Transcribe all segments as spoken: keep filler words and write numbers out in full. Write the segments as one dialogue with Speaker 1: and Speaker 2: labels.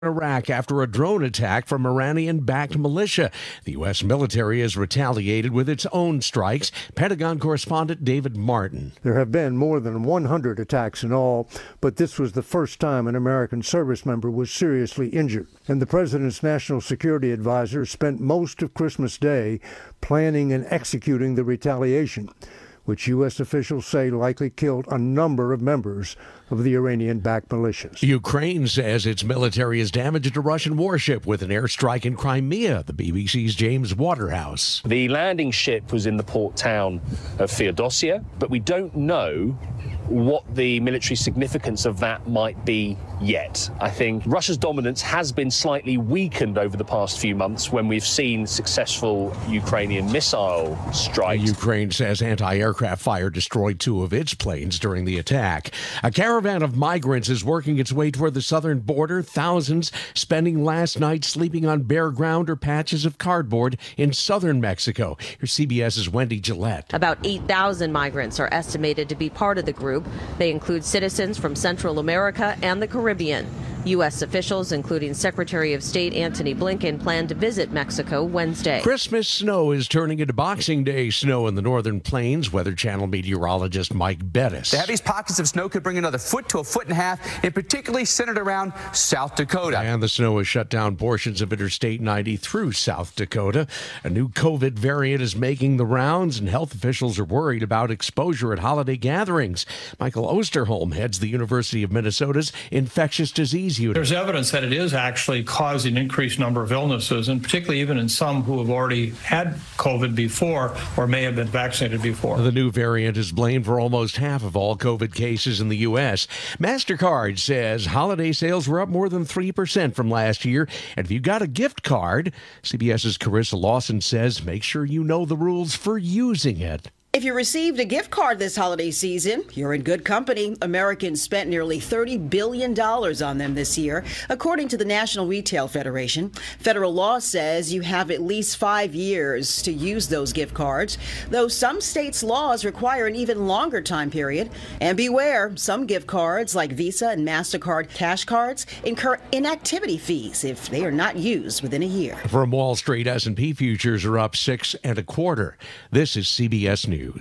Speaker 1: Iraq after a drone attack from Iranian-backed militia. The U S military has retaliated with its own strikes. Pentagon correspondent David Martin.
Speaker 2: There have been more than one hundred attacks in all, but this was the first time an American service member was seriously injured. And the president's national security advisor spent most of Christmas Day planning and executing the retaliation, which U S officials say likely killed a number of members of the Iranian-backed militias.
Speaker 1: Ukraine says its military has damaged a Russian warship with an airstrike in Crimea, the B B C's James Waterhouse.
Speaker 3: The landing ship was in the port town of Feodosia, but we don't know what the military significance of that might be yet. I think Russia's dominance has been slightly weakened over the past few months when we've seen successful Ukrainian missile strikes.
Speaker 1: Ukraine says anti-aircraft fire destroyed two of its planes during the attack. A caravan of migrants is working its way toward the southern border, thousands spending last night sleeping on bare ground or patches of cardboard in southern Mexico. Here's CBS's Wendy Gillette.
Speaker 4: About eight thousand migrants are estimated to be part of the group. They include citizens from Central America and the Caribbean. U S officials, including Secretary of State Antony Blinken, plan to visit Mexico Wednesday.
Speaker 1: Christmas snow is turning into Boxing Day snow in the northern plains. Weather Channel meteorologist Mike Bettis.
Speaker 5: The heaviest pockets of snow could bring another foot to a foot and a half, and particularly centered around South Dakota.
Speaker 1: And the snow has shut down portions of Interstate ninety through South Dakota. A new COVID variant is making the rounds, and health officials are worried about exposure at holiday gatherings. Michael Osterholm heads the University of Minnesota's infectious disease unit.
Speaker 6: There's evidence that it is actually causing an increased number of illnesses, and particularly even in some who have already had COVID before or may have been vaccinated before.
Speaker 1: The new variant is blamed for almost half of all COVID cases in the U S. MasterCard says holiday sales were up more than three percent from last year. And if you got a gift card, CBS's Carissa Lawson says make sure you know the rules for using it.
Speaker 7: If you received a gift card this holiday season, you're in good company. Americans spent nearly thirty billion dollars on them this year, according to the National Retail Federation. Federal law says you have at least five years to use those gift cards, though some states' laws require an even longer time period. And beware, some gift cards, like Visa and MasterCard cash cards, incur inactivity fees if they are not used within a year.
Speaker 1: From Wall Street, S and P futures are up six and a quarter. This is C B S News.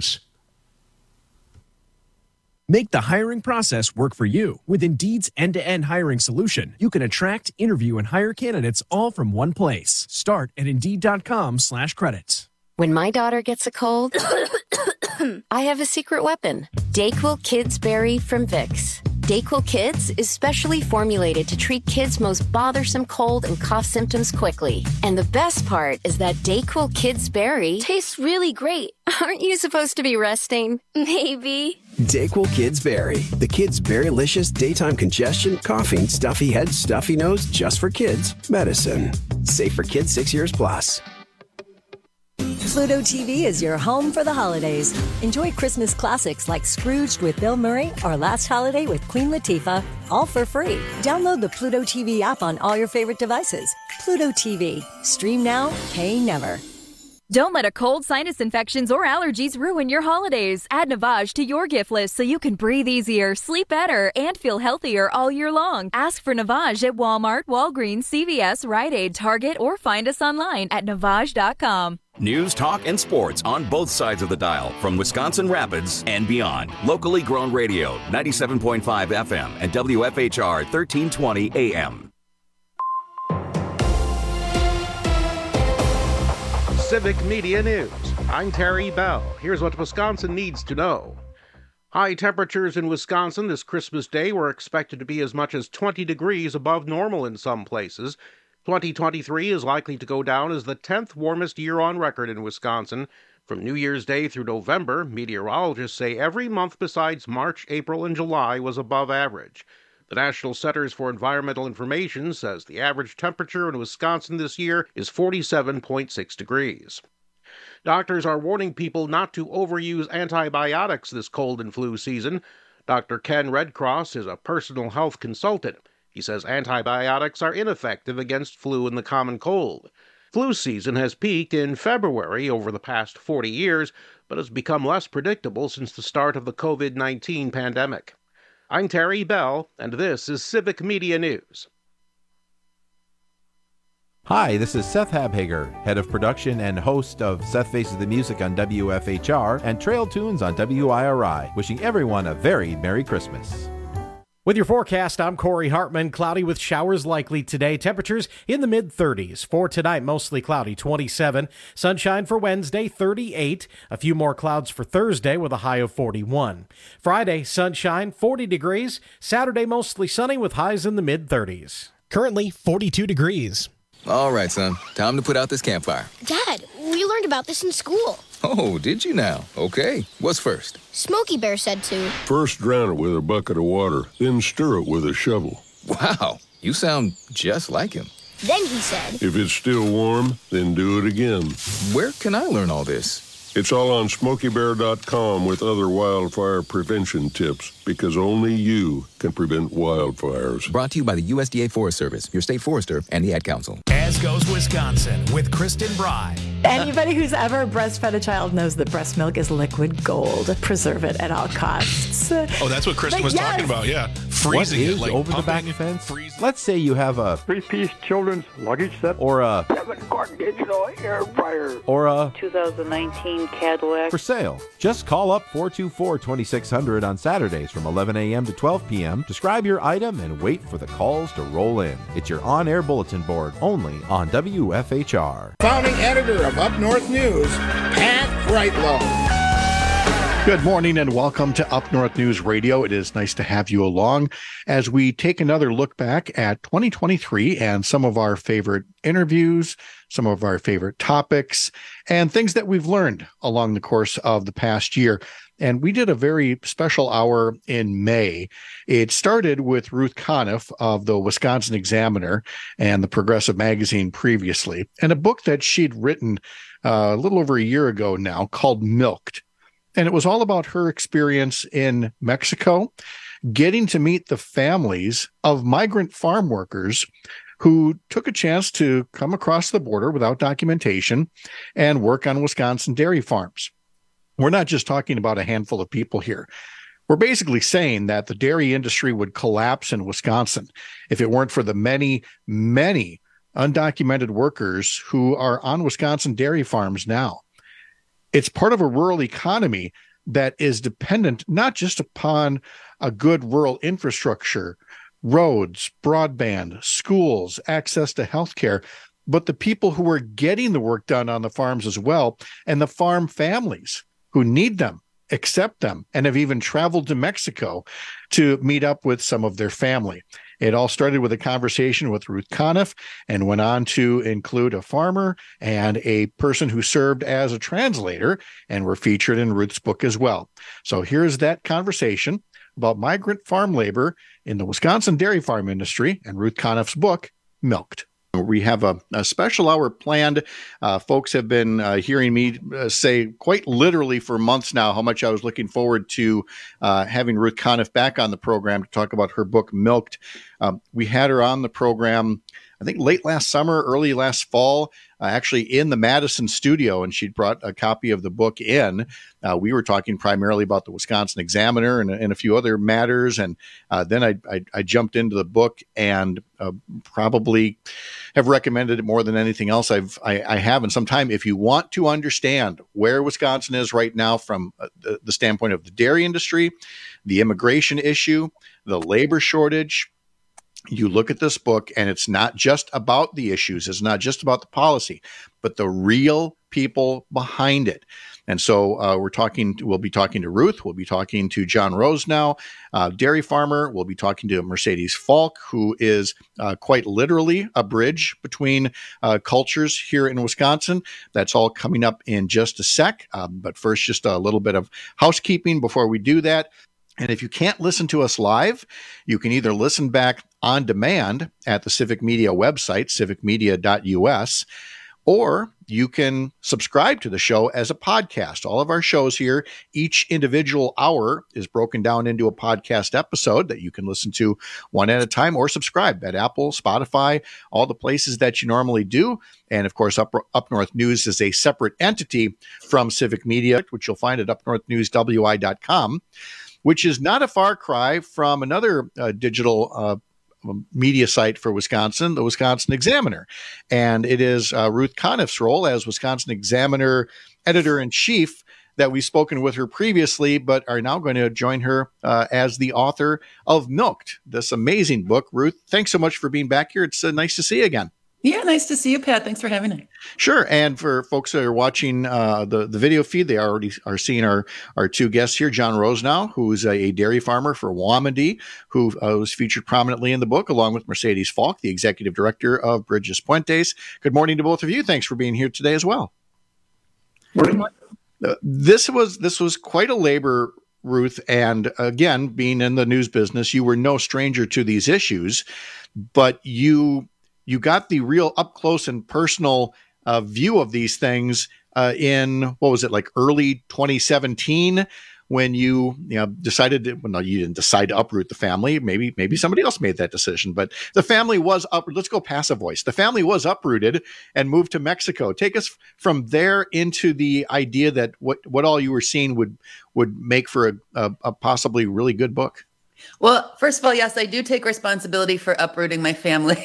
Speaker 8: Make the hiring process work for you. With Indeed's end-to-end hiring solution, you can attract, interview, and hire candidates all from one place. Start at Indeed.com slash credits.
Speaker 9: When my daughter gets a cold, I have a secret weapon. Dayquil Kids Berry from Vicks. Dayquil Kids is specially formulated to treat kids' most bothersome cold and cough symptoms quickly. And the best part is that Dayquil Kids Berry tastes really great. Aren't you supposed to be resting? Maybe.
Speaker 10: Dayquil Kids Berry. The Kids Berry-licious daytime congestion, coughing, stuffy head, stuffy nose, just for kids. Medicine. Safe for kids six years plus.
Speaker 11: Pluto T V is your home for the holidays. Enjoy Christmas classics like Scrooged with Bill Murray or Last Holiday with Queen Latifah, all for free. Download the Pluto T V app on all your favorite devices. Pluto T V. Stream now, pay never.
Speaker 12: Don't let a cold, sinus infections, or allergies ruin your holidays. Add Navage to your gift list so you can breathe easier, sleep better, and feel healthier all year long. Ask for Navage at Walmart, Walgreens, C V S, Rite Aid, Target, or find us online at Navage dot com.
Speaker 13: News, talk, and sports on both sides of the dial from Wisconsin Rapids and beyond. Locally grown radio, ninety-seven point five F M and W F H R thirteen twenty A M.
Speaker 14: Civic Media News. I'm Terry Bell. Here's what Wisconsin needs to know. High temperatures in Wisconsin this Christmas Day were expected to be as much as twenty degrees above normal in some places. twenty twenty-three is likely to go down as the tenth warmest year on record in Wisconsin. From New Year's Day through November, meteorologists say every month besides March, April, and July was above average. The National Centers for Environmental Information says the average temperature in Wisconsin this year is forty-seven point six degrees. Doctors are warning people not to overuse antibiotics this cold and flu season. Doctor Ken Redcross is a personal health consultant. He says antibiotics are ineffective against flu and the common cold. Flu season has peaked in February over the past forty years, but has become less predictable since the start of the covid nineteen pandemic. I'm Terry Bell, and this is Civic Media News.
Speaker 15: Hi, this is Seth Habhager, head of production and host of Seth Faces the Music on W F H R and Trail Tunes on W I R I, wishing everyone a very Merry Christmas.
Speaker 16: With your forecast, I'm Corey Hartman. Cloudy with showers likely today. Temperatures in the mid-thirties. For tonight, mostly cloudy, twenty-seven. Sunshine for Wednesday, thirty-eight. A few more clouds for Thursday with a high of forty-one. Friday, sunshine, forty degrees. Saturday, mostly sunny with highs in the mid-thirties.
Speaker 17: Currently, forty-two degrees.
Speaker 18: All right, son. Time to put out this campfire.
Speaker 19: Dad, we learned about this in school.
Speaker 18: Oh, did you now? Okay. What's first?
Speaker 19: Smokey Bear said to.
Speaker 20: First drown it with a bucket of water, then stir it with a shovel.
Speaker 18: Wow, you sound just like him.
Speaker 19: Then he said.
Speaker 20: If it's still warm, then do it again.
Speaker 18: Where can I learn all this?
Speaker 20: It's all on smokey bear dot com with other wildfire prevention tips, because only you can prevent wildfires.
Speaker 18: Brought to you by the U S D A Forest Service, your state forester, and the Ad Council.
Speaker 17: As goes Wisconsin with Kristen Bry.
Speaker 21: Anybody who's ever breastfed a child knows that breast milk is liquid gold. Preserve it at all costs.
Speaker 22: Oh, that's what Kristen
Speaker 21: But
Speaker 22: was
Speaker 21: yes.
Speaker 22: talking about, yeah.
Speaker 15: What
Speaker 22: Freezing
Speaker 15: is
Speaker 22: it, like
Speaker 15: over the back
Speaker 22: pumping it,
Speaker 15: fence?
Speaker 22: freezing.
Speaker 15: Let's say you have a
Speaker 23: three-piece children's luggage set,
Speaker 15: or a
Speaker 23: seven-quart digital air fryer,
Speaker 15: or a
Speaker 24: two thousand nineteen Cadillac
Speaker 15: for sale. Just call up four two four, two six zero zero on Saturdays from eleven a.m. to twelve p.m. Describe your item and wait for the calls to roll in. It's your on-air bulletin board only on W F H R.
Speaker 25: Founding editor of Up North News, Pat Brightlow.
Speaker 26: Good morning and welcome to Up North News Radio. It is nice to have you along as we take another look back at twenty twenty-three and some of our favorite interviews, some of our favorite topics, and things that we've learned along the course of the past year. And we did a very special hour in May. It started with Ruth Conniff of the Wisconsin Examiner and the Progressive Magazine previously, and a book that she'd written uh, a little over a year ago now called Milked. And it was all about her experience in Mexico, getting to meet the families of migrant farm workers who took a chance to come across the border without documentation and work on Wisconsin dairy farms. We're not just talking about a handful of people here. We're basically saying that the dairy industry would collapse in Wisconsin if it weren't for the many, many undocumented workers who are on Wisconsin dairy farms now. It's part of a rural economy that is dependent not just upon a good rural infrastructure, roads, broadband, schools, access to healthcare, but the people who are getting the work done on the farms as well, and the farm families who need them, accept them, and have even traveled to Mexico to meet up with some of their family. It all started with a conversation with Ruth Conniff and went on to include a farmer and a person who served as a translator and were featured in Ruth's book as well. So here's that conversation about migrant farm labor in the Wisconsin dairy farm industry and Ruth Conniff's book, Milked. We have a, a special hour planned. Uh, folks have been uh, hearing me uh, say quite literally for months now how much I was looking forward to uh, having Ruth Conniff back on the program to talk about her book, Milked. Um, we had her on the program, I think, late last summer, early last fall, uh, actually in the Madison studio, and she'd brought a copy of the book in. Uh, we were talking primarily about the Wisconsin Examiner and, and a few other matters, and uh, then I, I, I jumped into the book and uh, probably have recommended it more than anything else I've, I, I have in some time. If you want to understand where Wisconsin is right now from uh, the, the standpoint of the dairy industry, the immigration issue, the labor shortage, you look at this book and it's not just about the issues. It's not just about the policy, but the real people behind it. And so uh, we're talking, we'll be talking to Ruth. We'll be talking to John Rose now, uh, dairy farmer. We'll be talking to Mercedes Falk, who is uh, quite literally a bridge between uh, cultures here in Wisconsin. That's all coming up in just a sec. Um, but first, just a little bit of housekeeping before we do that. And if you can't listen to us live, you can either listen back on demand at the Civic Media website, civic media dot u s, or you can subscribe to the show as a podcast. All of our shows here, each individual hour is broken down into a podcast episode that you can listen to one at a time or subscribe at Apple, Spotify, all the places that you normally do. And of course, Up, Up North News is a separate entity from Civic Media, which you'll find at up north news w i dot com. Which is not a far cry from another uh, digital uh, media site for Wisconsin, the Wisconsin Examiner. And it is uh, Ruth Conniff's role as Wisconsin Examiner editor-in-chief that we've spoken with her previously, but are now going to join her uh, as the author of Milked, this amazing book. Ruth, thanks so much for being back here. It's uh, nice to see you again.
Speaker 2: Yeah, nice to see you, Pat. Thanks for having me.
Speaker 26: Sure. And for folks that are watching uh, the, the video feed, they already are seeing our, our two guests here, John Rosenau, who is a, a dairy farmer for Wamandee, who uh, was featured prominently in the book, along with Mercedes Falk, the executive director of Bridges Puentes. Good morning to both of you. Thanks for being here today as well.
Speaker 23: Morning.
Speaker 26: Uh, this was this was quite a labor, Ruth. And again, being in the news business, you were no stranger to these issues, but you you got the real up close and personal uh, view of these things uh, in, what was it, like early twenty seventeen, when you, you know, decided to, well, no, you didn't decide to uproot the family. Maybe, maybe somebody else made that decision, but the family was up. Let's go passive voice. The family was uprooted and moved to Mexico. Take us from there into the idea that what, what all you were seeing would, would make for a, a, a possibly really good book.
Speaker 2: Well, first of all, yes, I do take responsibility for uprooting my family.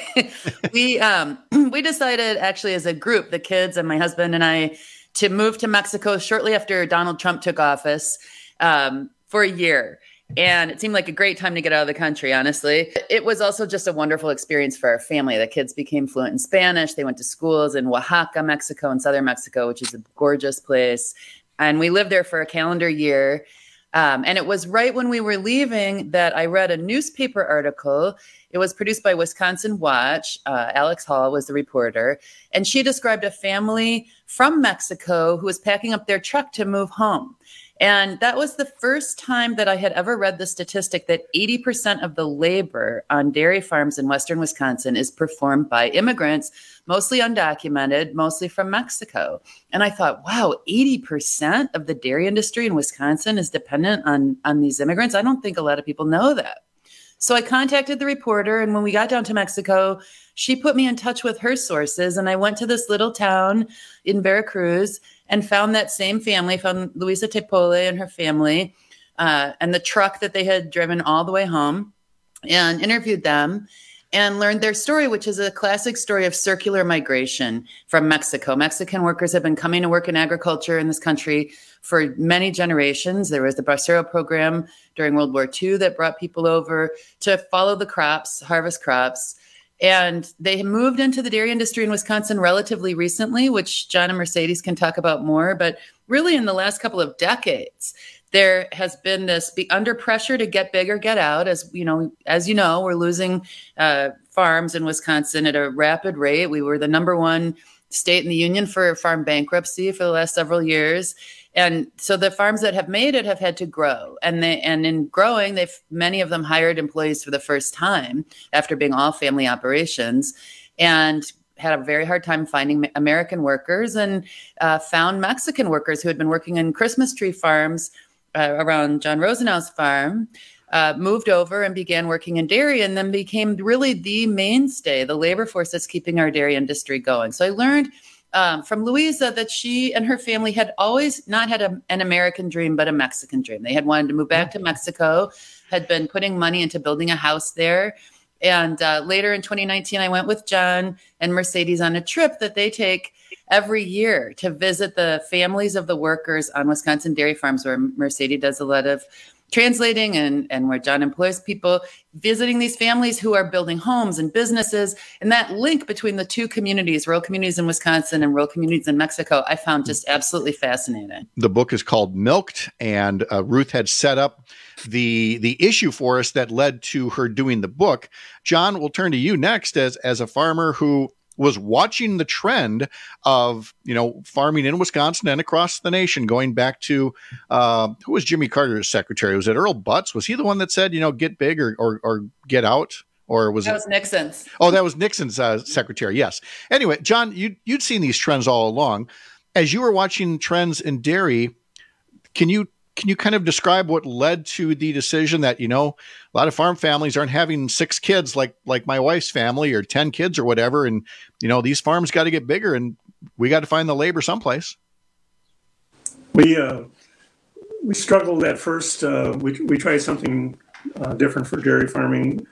Speaker 2: we um, we decided actually as a group, the kids and my husband and I, to move to Mexico shortly after Donald Trump took office um, for a year. And it seemed like a great time to get out of the country, honestly. It was also just a wonderful experience for our family. The kids became fluent in Spanish. They went to schools in Oaxaca, Mexico, and southern Mexico, which is a gorgeous place. And we lived there for a calendar year. Um, and it was right when we were leaving that I read a newspaper article. It was produced by Wisconsin Watch. Uh, Alex Hall was the reporter. And she described a family from Mexico who was packing up their truck to move home. And that was the first time that I had ever read the statistic that eighty percent of the labor on dairy farms in western Wisconsin is performed by immigrants, mostly undocumented, mostly from Mexico. And I thought, wow, eighty percent of the dairy industry in Wisconsin is dependent on, on these immigrants. I don't think a lot of people know that. So I contacted the reporter, and when we got down to Mexico, she put me in touch with her sources, and I went to this little town in Veracruz and found that same family, found Luisa Tepole and her family, uh, and the truck that they had driven all the way home, and interviewed them and learned their story, which is a classic story of circular migration from Mexico. Mexican workers have been coming to work in agriculture in this country for many generations. There was the Bracero program during World War Two that brought people over to follow the crops, harvest crops. And they moved into the dairy industry in Wisconsin relatively recently, which John and Mercedes can talk about more. But really in the last couple of decades, there has been this be under pressure to get big or get out. As you know, as you know, we're losing uh, farms in Wisconsin at a rapid rate. We were the number one state in the union for farm bankruptcy for the last several years. And so the farms that have made it have had to grow, and they and in growing, they've many of them hired employees for the first time after being all family operations, and had a very hard time finding American workers, and uh, found Mexican workers who had been working in Christmas tree farms uh, around John Rosenau's farm, uh, moved over and began working in dairy, and then became really the mainstay, the labor force that's keeping our dairy industry going. So I learned Um, from Luisa that she and her family had always not had a, an American dream, but a Mexican dream. They had wanted to move back to Mexico, had been putting money into building a house there. And uh, later in twenty nineteen, I went with John and Mercedes on a trip that they take every year to visit the families of the workers on Wisconsin dairy farms, where Mercedes does a lot of translating and, and where John employs people, visiting these families who are building homes and businesses. And that link between the two communities, rural communities in Wisconsin and rural communities in Mexico, I found just absolutely fascinating.
Speaker 26: The book is called Milked, and uh, Ruth had set up the the issue for us that led to her doing the book. John, we'll turn to you next as as a farmer who was watching the trend of, you know, farming in Wisconsin and across the nation, going back to, uh, who was Jimmy Carter's secretary? Was it Earl Butz? Was he the one that said, you know, get big or, or, or get out? Or was
Speaker 2: that
Speaker 26: it?
Speaker 2: was Nixon's.
Speaker 26: Oh, that was Nixon's uh, secretary. Yes. Anyway, John, you, you'd seen these trends all along. As you were watching trends in dairy, can you Can you kind of describe what led to the decision that, you know, a lot of farm families aren't having six kids like like my wife's family, or ten kids or whatever. And, you know, these farms got to get bigger, and we got to find the labor someplace.
Speaker 23: We uh, we struggled at first. Uh, we we tried something uh, different for dairy farming.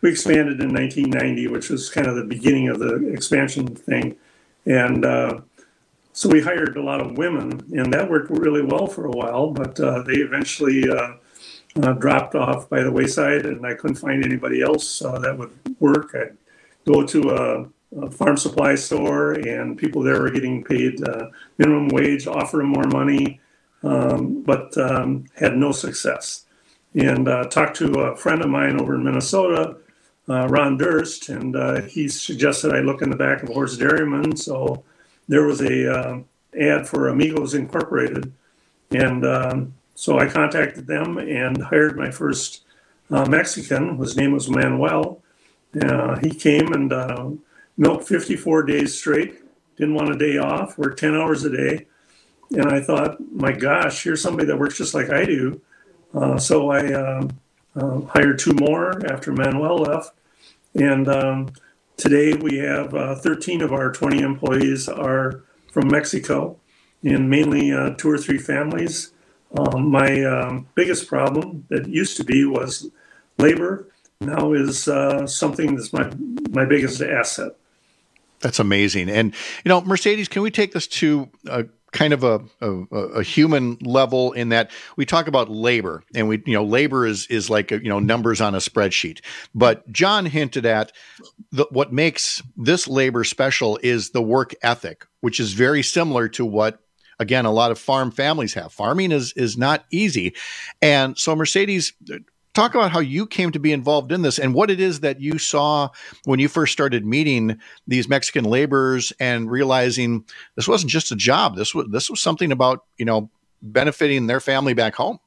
Speaker 23: we expanded in nineteen ninety, which was kind of the beginning of the expansion thing. And uh, so we hired a lot of women, and that worked really well for a while, but uh, they eventually uh, uh, dropped off by the wayside, and I couldn't find anybody else uh, that would work. I'd go to a, a farm supply store, and people there were getting paid uh, minimum wage, offer them more money, um, but um, had no success. And uh, talked to a friend of mine over in Minnesota, uh, Ron Durst, and uh, he suggested I look in the back of Horse Dairyman. So there was a uh, ad for Amigos Incorporated, and um, so I contacted them and hired my first uh, Mexican. His name was Manuel. Uh, he came and uh, milked fifty-four days straight, didn't want a day off, worked ten hours a day. And I thought, my gosh, here's somebody that works just like I do. Uh, so I uh, uh, hired two more after Manuel left. And um, today we have uh, thirteen of our twenty employees are from Mexico, and mainly uh, two or three families. Um, my um, biggest problem that used to be was labor. Now is uh, something that's my, my biggest asset.
Speaker 26: That's amazing. And, you know, Mercedes, can we take this to a kind of a, a, a human level in that we talk about labor, and we, you know, labor is, is like, a, you know, numbers on a spreadsheet. But John hinted at the, what makes this labor special is the work ethic, which is very similar to what, again, a lot of farm families have. Farming is, is not easy. And so Mercedes, talk about how you came to be involved in this and what it is that you saw when you first started meeting these Mexican laborers and realizing this wasn't just a job. This was, this was something about, you know, benefiting their family back home.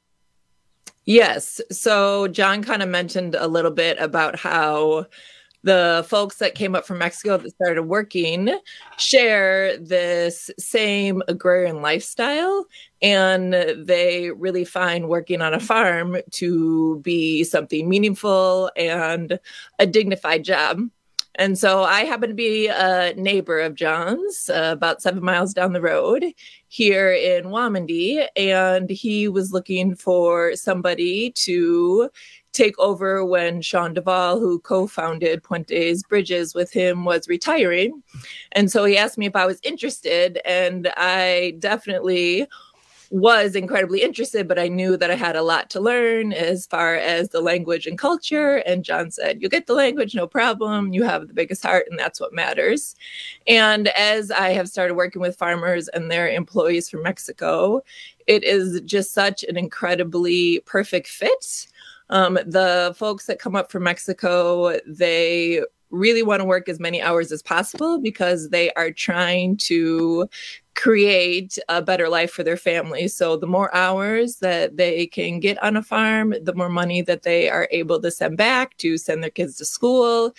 Speaker 3: Yes. So John kind of mentioned a little bit about how the folks that came up from Mexico that started working share this same agrarian lifestyle, and they really find working on a farm to be something meaningful and a dignified job. And so I happen to be a neighbor of John's, uh, about seven miles down the road here in Wamandee, and he was looking for somebody to take over when Sean Duvall, who co-founded Puentes Bridges with him, was retiring. And so he asked me if I was interested, and I definitely was incredibly interested, but I knew that I had a lot to learn as far as the language and culture. And John said, you'll get the language, no problem. You have the biggest heart, and that's what matters. And as I have started working with farmers and their employees from Mexico, it is just such an incredibly perfect fit. Um, the folks that come up from Mexico, they really want to work as many hours as possible because they are trying to create a better life for their families. So the more hours that they can get on a farm, the more money that they are able to send back to send their kids to school,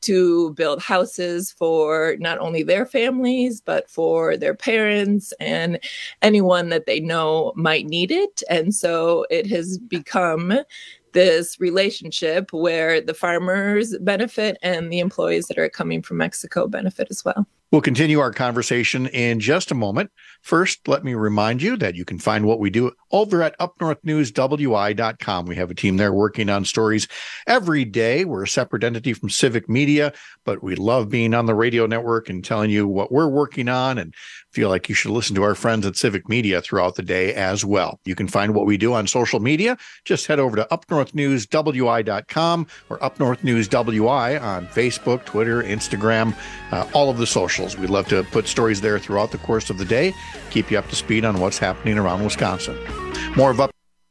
Speaker 3: to build houses for not only their families, but for their parents and anyone that they know might need it. And so it has become this relationship where the farmers benefit and the employees that are coming from Mexico benefit as well.
Speaker 26: We'll continue our conversation in just a moment. First, let me remind you that you can find what we do over at up north news w i dot com. We have a team there working on stories every day. We're a separate entity from Civic Media, but we love being on the radio network and telling you what we're working on, and feel like you should listen to our friends at Civic Media throughout the day as well. You can find what we do on social media. Just head over to up north news w i dot com or up north news w i on Facebook, Twitter, Instagram, uh, all of the socials. We'd love to put stories there throughout the course of the day, keep you up to speed on what's happening around Wisconsin. More of Up.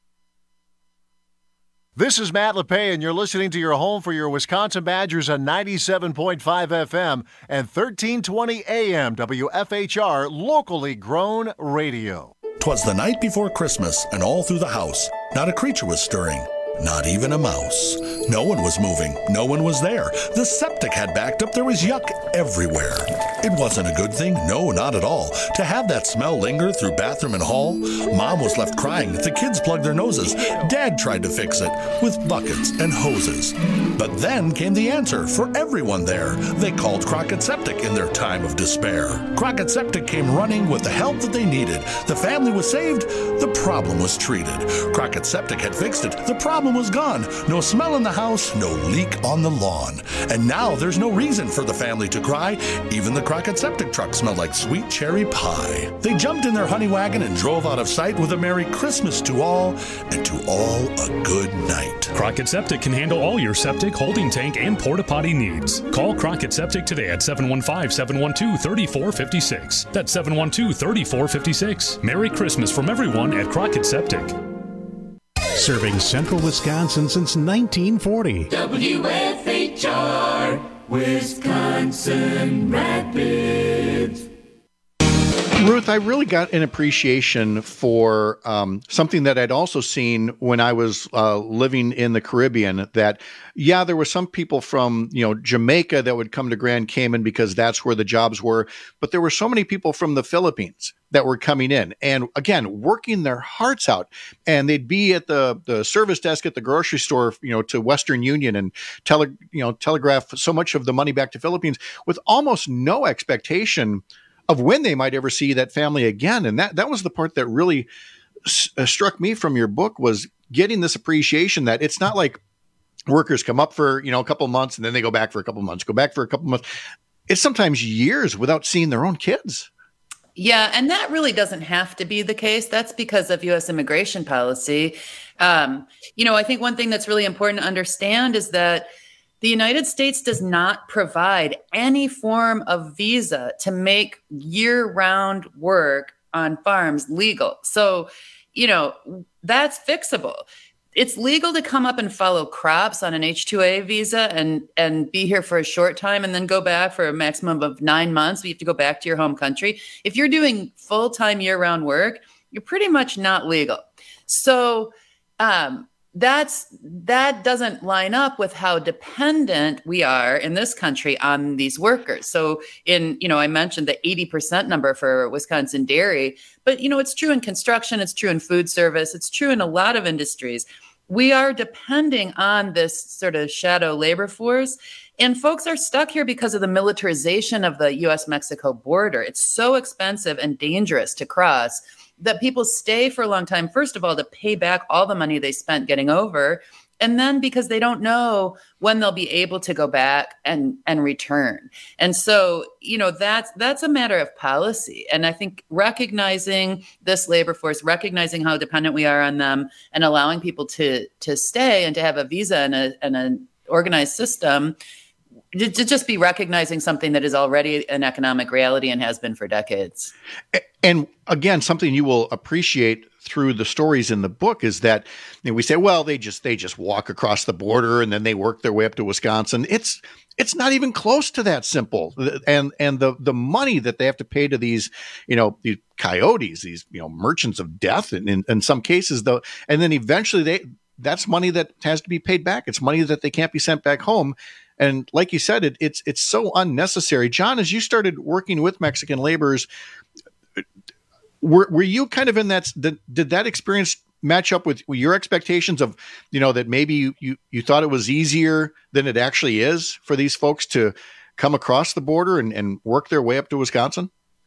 Speaker 4: This is Matt LePay, and you're listening to your home for your Wisconsin Badgers on ninety-seven point five F M and thirteen twenty A M W F H R, locally grown radio.
Speaker 5: 'Twas the night before Christmas, and all through the house, not a creature was stirring. Not even a mouse. No one was moving. No one was there. The septic had backed up. There was yuck everywhere. It wasn't a good thing, no, not at all. To have that smell linger through bathroom and hall, Mom was left crying, the kids plugged their noses. Dad tried to fix it with buckets and hoses. But then came the answer for everyone there. They called Crockett Septic in their time of despair. Crockett Septic came running with the help that they needed. The family was saved, the problem was treated. Crockett Septic had fixed it, the problem was gone. No smell in the house, no leak on the lawn. And now there's no reason for the family to cry. Even the Crockett Septic truck smelled like sweet cherry pie. They jumped in their honey wagon and drove out of sight with a Merry Christmas to all, and to all a good night.
Speaker 1: Crockett Septic can handle all your septic, holding tank, and porta potty needs. Call Crockett Septic today at seven one five, seven one two, three four five six. That's seven one two, three four five six. Merry Christmas from everyone at Crockett Septic.
Speaker 6: Serving central Wisconsin since nineteen forty.
Speaker 7: W F H R, Wisconsin Rapids.
Speaker 26: Ruth, I really got an appreciation for um, something that I'd also seen when I was uh, living in the Caribbean, that, yeah, there were some people from, you know, Jamaica that would come to Grand Cayman because that's where the jobs were. But there were so many people from the Philippines that were coming in and, again, working their hearts out. And they'd be at the, the service desk at the grocery store, you know, to Western Union and tele, you know, telegraph so much of the money back to Philippines with almost no expectation of when they might ever see that family again. And that, that was the part that really s- uh, struck me from your book, was getting this appreciation that it's not like workers come up for, you know, a couple of months and then they go back for a couple of months, go back for a couple of months. It's sometimes years without seeing their own kids.
Speaker 2: Yeah, and that really doesn't have to be the case. That's because of U S immigration policy. Um, you know, I think one thing that's really important to understand is that the United States does not provide any form of visa to make year-round work on farms legal. So, you know, that's fixable. It's legal to come up and follow crops on an H two A visa and, and be here for a short time and then go back for a maximum of nine months. So you have to go back to your home country. If you're doing full-time year-round work, you're pretty much not legal. So, um, That's that doesn't line up with how dependent we are in this country on these workers. So in, you know, I mentioned the eighty percent number for Wisconsin dairy, but, you know, it's true in construction, it's true in food service, it's true in a lot of industries. We are depending on this sort of shadow labor force. And folks are stuck here because of the militarization of the U S Mexico border. It's so expensive and dangerous to cross that people stay for a long time, first of all, to pay back all the money they spent getting over, and then because they don't know when they'll be able to go back and, and return. And so, you know, that's that's a matter of policy. And I think recognizing this labor force, recognizing how dependent we are on them, and allowing people to to stay and to have a visa and a and an organized system, to, to just be recognizing something that is already an economic reality and has been for decades.
Speaker 26: And again, something you will appreciate through the stories in the book is that, you know, we say, well, they just they just walk across the border and then they work their way up to Wisconsin. It's it's not even close to that simple. And and the the money that they have to pay to these, you know, these coyotes, these, you know, merchants of death, and in, in some cases, though, and then eventually they that's money that has to be paid back. It's money that they can't be sent back home. And like you said, it, it's it's so unnecessary. John, as you started working with Mexican laborers, Were were you kind of in that, did, did that experience match up with your expectations of, you know, that maybe you, you, you thought it was easier than it actually is for these folks to come across the border and, and work their way up to Wisconsin?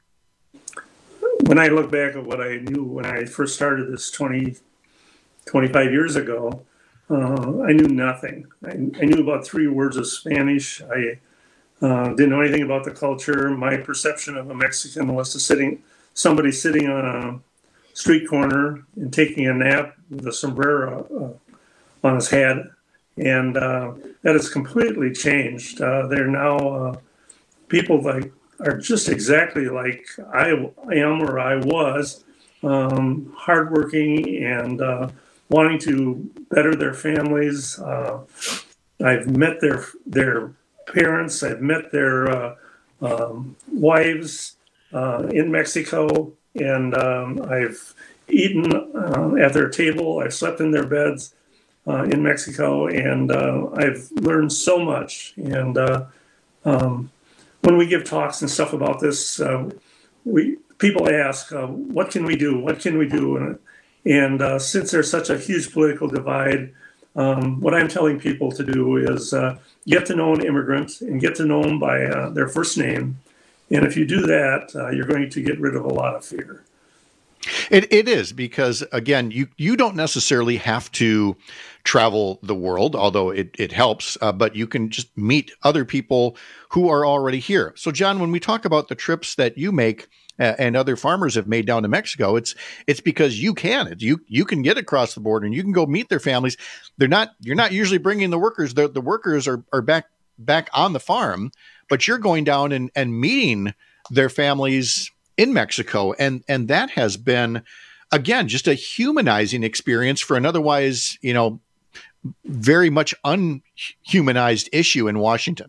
Speaker 23: When I look back at what I knew when I first started this twenty, twenty-five years ago, uh, I knew nothing. I, I knew about three words of Spanish. I uh, didn't know anything about the culture. My perception of a Mexican was to sitting... somebody sitting on a street corner and taking a nap with a sombrero uh, on his head. And uh, that has completely changed. Uh, they're now uh, people that are just exactly like I am or I was, um, hardworking and uh, wanting to better their families. Uh, I've met their their parents. I've met their uh, um, wives. Uh, in Mexico, and um, I've eaten uh, at their table. I've slept in their beds uh, in Mexico, and uh, I've learned so much. And uh, um, when we give talks and stuff about this, uh, we people ask, uh, what can we do? What can we do? And, and uh, since there's such a huge political divide, um, what I'm telling people to do is uh, get to know an immigrant and get to know them by uh, their first name. And if you do that, uh, you're going to get rid of a lot of fear.
Speaker 26: It it is because, again, you, you don't necessarily have to travel the world, although it, it helps, uh, but you can just meet other people who are already here. So, John, when we talk about the trips that you make uh, and other farmers have made down to Mexico, it's it's because you can. It's, you you can get across the border and you can go meet their families. They're not you're not usually bringing the workers. The the workers are are back back on the farm, but you're going down and, and meeting their families in Mexico. And, and that has been, again, just a humanizing experience for an otherwise, you know, very much unhumanized issue in Washington.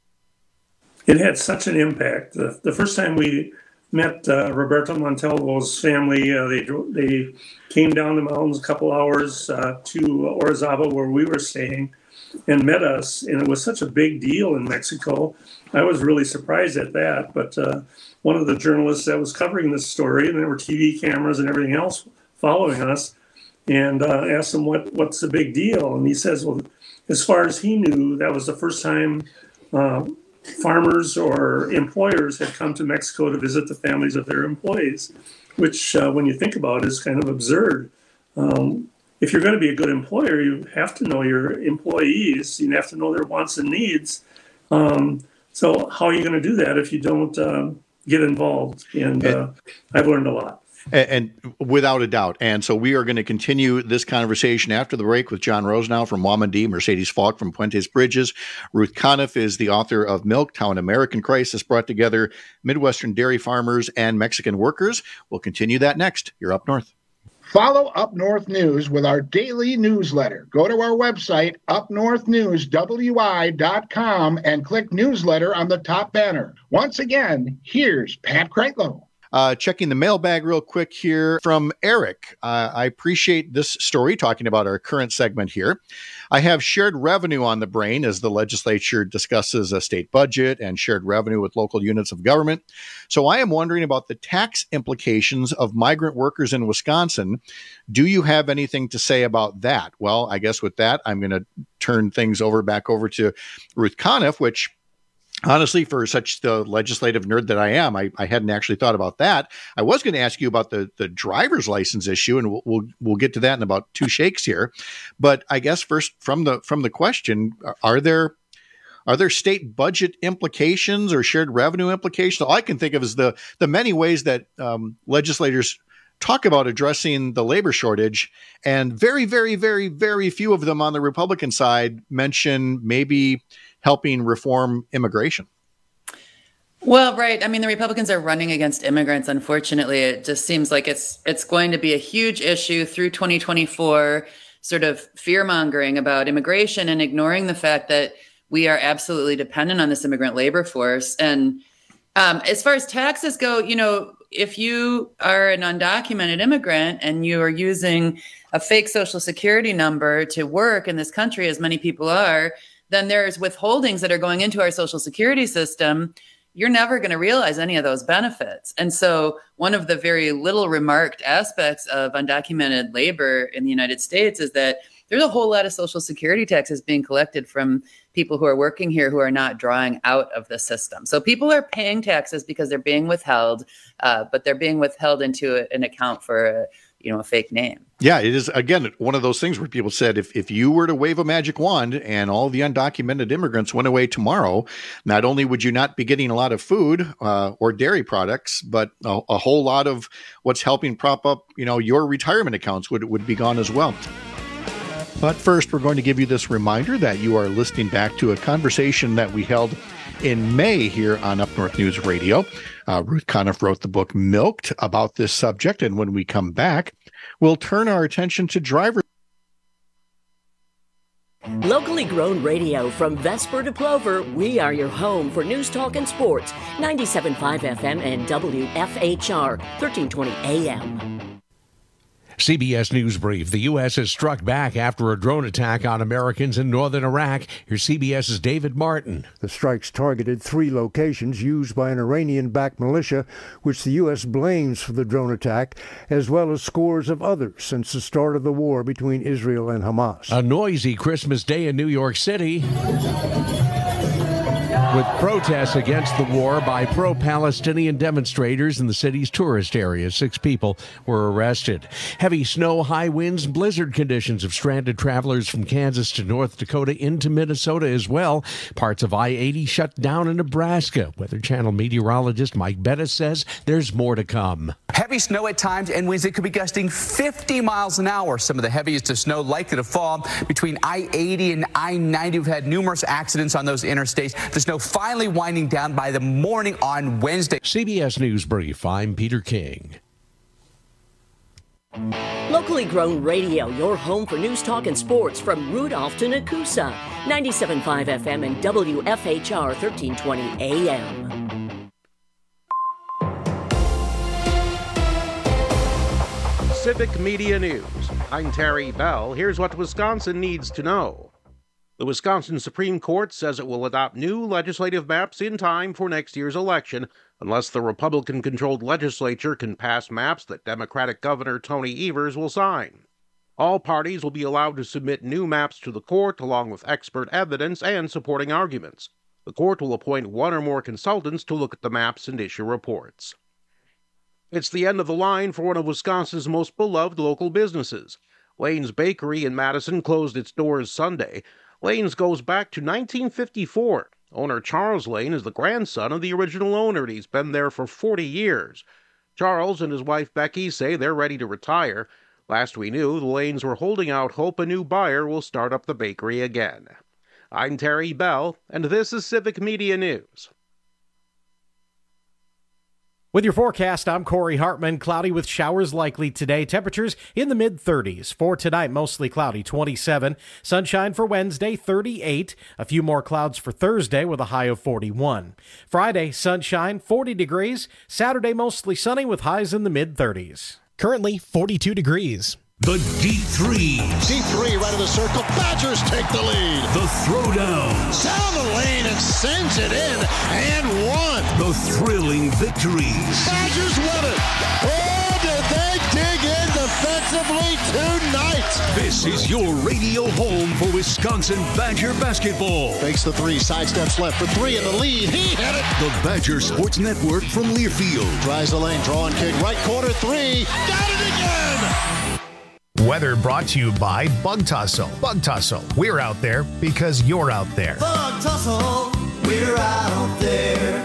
Speaker 23: It had such an impact. The, the first time we met uh, Roberto Montalvo's family, uh, they they came down the mountains a couple hours uh, to Orizaba, where we were staying, and met us. And it was such a big deal in Mexico. I was really surprised at that. But uh, one of the journalists that was covering this story, and there were T V cameras and everything else following us, and uh, asked him, what, what's the big deal? And he says, well, as far as he knew, that was the first time uh, farmers or employers had come to Mexico to visit the families of their employees, which, uh, when you think about it, is kind of absurd. Um, if you're going to be a good employer, you have to know your employees. You have to know their wants and needs. Um, so how are you going to do that if you don't uh, get involved? And uh, I've learned a lot.
Speaker 26: And, and without a doubt. And so we are going to continue this conversation after the break with John Rosenau from Wamandee, Mercedes Falk from Puentes Bridges. Ruth Conniff is the author of Milktown, American Crisis, brought together Midwestern dairy farmers and Mexican workers. We'll continue that next. You're Up North.
Speaker 25: Follow Up North News with our daily newsletter. Go to our website, up north news w i dot com, and click newsletter on the top banner. Once again, here's Pat Kreitlow.
Speaker 26: Uh, checking the mailbag real quick here from Eric. Uh, I appreciate this story, talking about our current segment here. I have shared revenue on the brain as the legislature discusses a state budget and shared revenue with local units of government. So I am wondering about the tax implications of migrant workers in Wisconsin. Do you have anything to say about that? Well, I guess with that, I'm going to turn things over back over to Ruth Conniff, which honestly, for such the legislative nerd that I am, I, I hadn't actually thought about that. I was going to ask you about the, the driver's license issue, and we'll, we'll we'll get to that in about two shakes here. But I guess first, from the from the question, are there are there state budget implications or shared revenue implications? All I can think of is the the many ways that um, legislators talk about addressing the labor shortage, and very, very, very, very few of them on the Republican side mention maybe helping reform immigration.
Speaker 2: Well, right. I mean, the Republicans are running against immigrants. Unfortunately, it just seems like it's it's going to be a huge issue through twenty twenty-four, sort of fear-mongering about immigration and ignoring the fact that we are absolutely dependent on this immigrant labor force. And um, as far as taxes go, you know, if you are an undocumented immigrant and you are using a fake Social Security number to work in this country, as many people are, then there's withholdings that are going into our Social Security system. You're never going to realize any of those benefits. And so one of the very little remarked aspects of undocumented labor in the United States is that there's a whole lot of Social Security taxes being collected from people who are working here who are not drawing out of the system. So people are paying taxes because they're being withheld, uh, but they're being withheld into an account for a, you know, a fake name.
Speaker 26: Yeah, it is, again, one of those things where people said, if, if you were to wave a magic wand and all the undocumented immigrants went away tomorrow, not only would you not be getting a lot of food uh, or dairy products, but a, a whole lot of what's helping prop up, you know, your retirement accounts would, would be gone as well. But first, we're going to give you this reminder that you are listening back to a conversation that we held in May here on Up North News Radio. Uh, Ruth Conniff wrote the book Milked about this subject. And when we come back, we'll turn our attention to drivers.
Speaker 8: Locally grown radio from Vesper to Plover, we are your home for news, talk, and sports. ninety-seven point five F M and W F H R, thirteen twenty A M.
Speaker 9: C B S News Brief. The U S has struck back after a drone attack on Americans in northern Iraq. Here's CBS's David Martin.
Speaker 10: The strikes targeted three locations used by an Iranian-backed militia, which the U S blames for the drone attack, as well as scores of others since the start of the war between Israel and Hamas.
Speaker 9: A noisy Christmas day in New York City, with protests against the war by pro-Palestinian demonstrators in the city's tourist area. Six people were arrested. Heavy snow, high winds, and blizzard conditions have stranded travelers from Kansas to North Dakota into Minnesota as well. Parts of I eighty shut down in Nebraska. Weather Channel meteorologist Mike Bettis says there's more to come.
Speaker 11: Heavy snow at times and winds that could be gusting fifty miles an hour. Some of the heaviest of snow likely to fall between I eighty and I ninety. We've had numerous accidents on those interstates. The snow finally winding down by the morning on Wednesday.
Speaker 9: C B S News Brief, I'm Peter King.
Speaker 8: Locally grown radio, your home for news, talk, and sports from Rudolph to Nakusa. ninety-seven point five F M and W F H R thirteen twenty A M.
Speaker 14: Civic Media News. I'm Terry Bell. Here's what Wisconsin needs to know. The Wisconsin Supreme Court says it will adopt new legislative maps in time for next year's election, unless the Republican-controlled legislature can pass maps that Democratic Governor Tony Evers will sign. All parties will be allowed to submit new maps to the court along with expert evidence and supporting arguments. The court will appoint one or more consultants to look at the maps and issue reports. It's the end of the line for one of Wisconsin's most beloved local businesses. Lane's Bakery in Madison closed its doors Sunday. Lane's goes back to nineteen fifty-four. Owner Charles Lane is the grandson of the original owner, and he's been there for forty years. Charles and his wife Becky say they're ready to retire. Last we knew, the Lanes were holding out hope a new buyer will start up the bakery again. I'm Terry Bell, and this is Civic Media News.
Speaker 16: With your forecast, I'm Corey Hartman. Cloudy with showers likely today. Temperatures in the mid thirties. For tonight, mostly cloudy, twenty-seven. Sunshine for Wednesday, thirty-eight. A few more clouds for Thursday with a high of forty-one. Friday, sunshine, forty degrees. Saturday, mostly sunny with highs in the mid thirties.
Speaker 17: Currently, forty-two degrees.
Speaker 12: The Deep Threes.
Speaker 4: Deep three right of the circle. Badgers take the lead.
Speaker 12: The Throwdowns.
Speaker 4: Down the lane and sends it in and one.
Speaker 12: The thrilling victories.
Speaker 4: Badgers win it. Oh, did they dig in defensively tonight?
Speaker 12: This is your radio home for Wisconsin Badger basketball.
Speaker 4: Fakes the three, sidesteps left for three in the lead. He hit it.
Speaker 12: The Badger Sports Network from Learfield.
Speaker 4: Tries the lane, drawing kick, right corner three. Got it again.
Speaker 17: Weather brought to you by Bug Tussle. Bug Tussle, we're out there because you're out there.
Speaker 7: Bug Tussle, we're out there.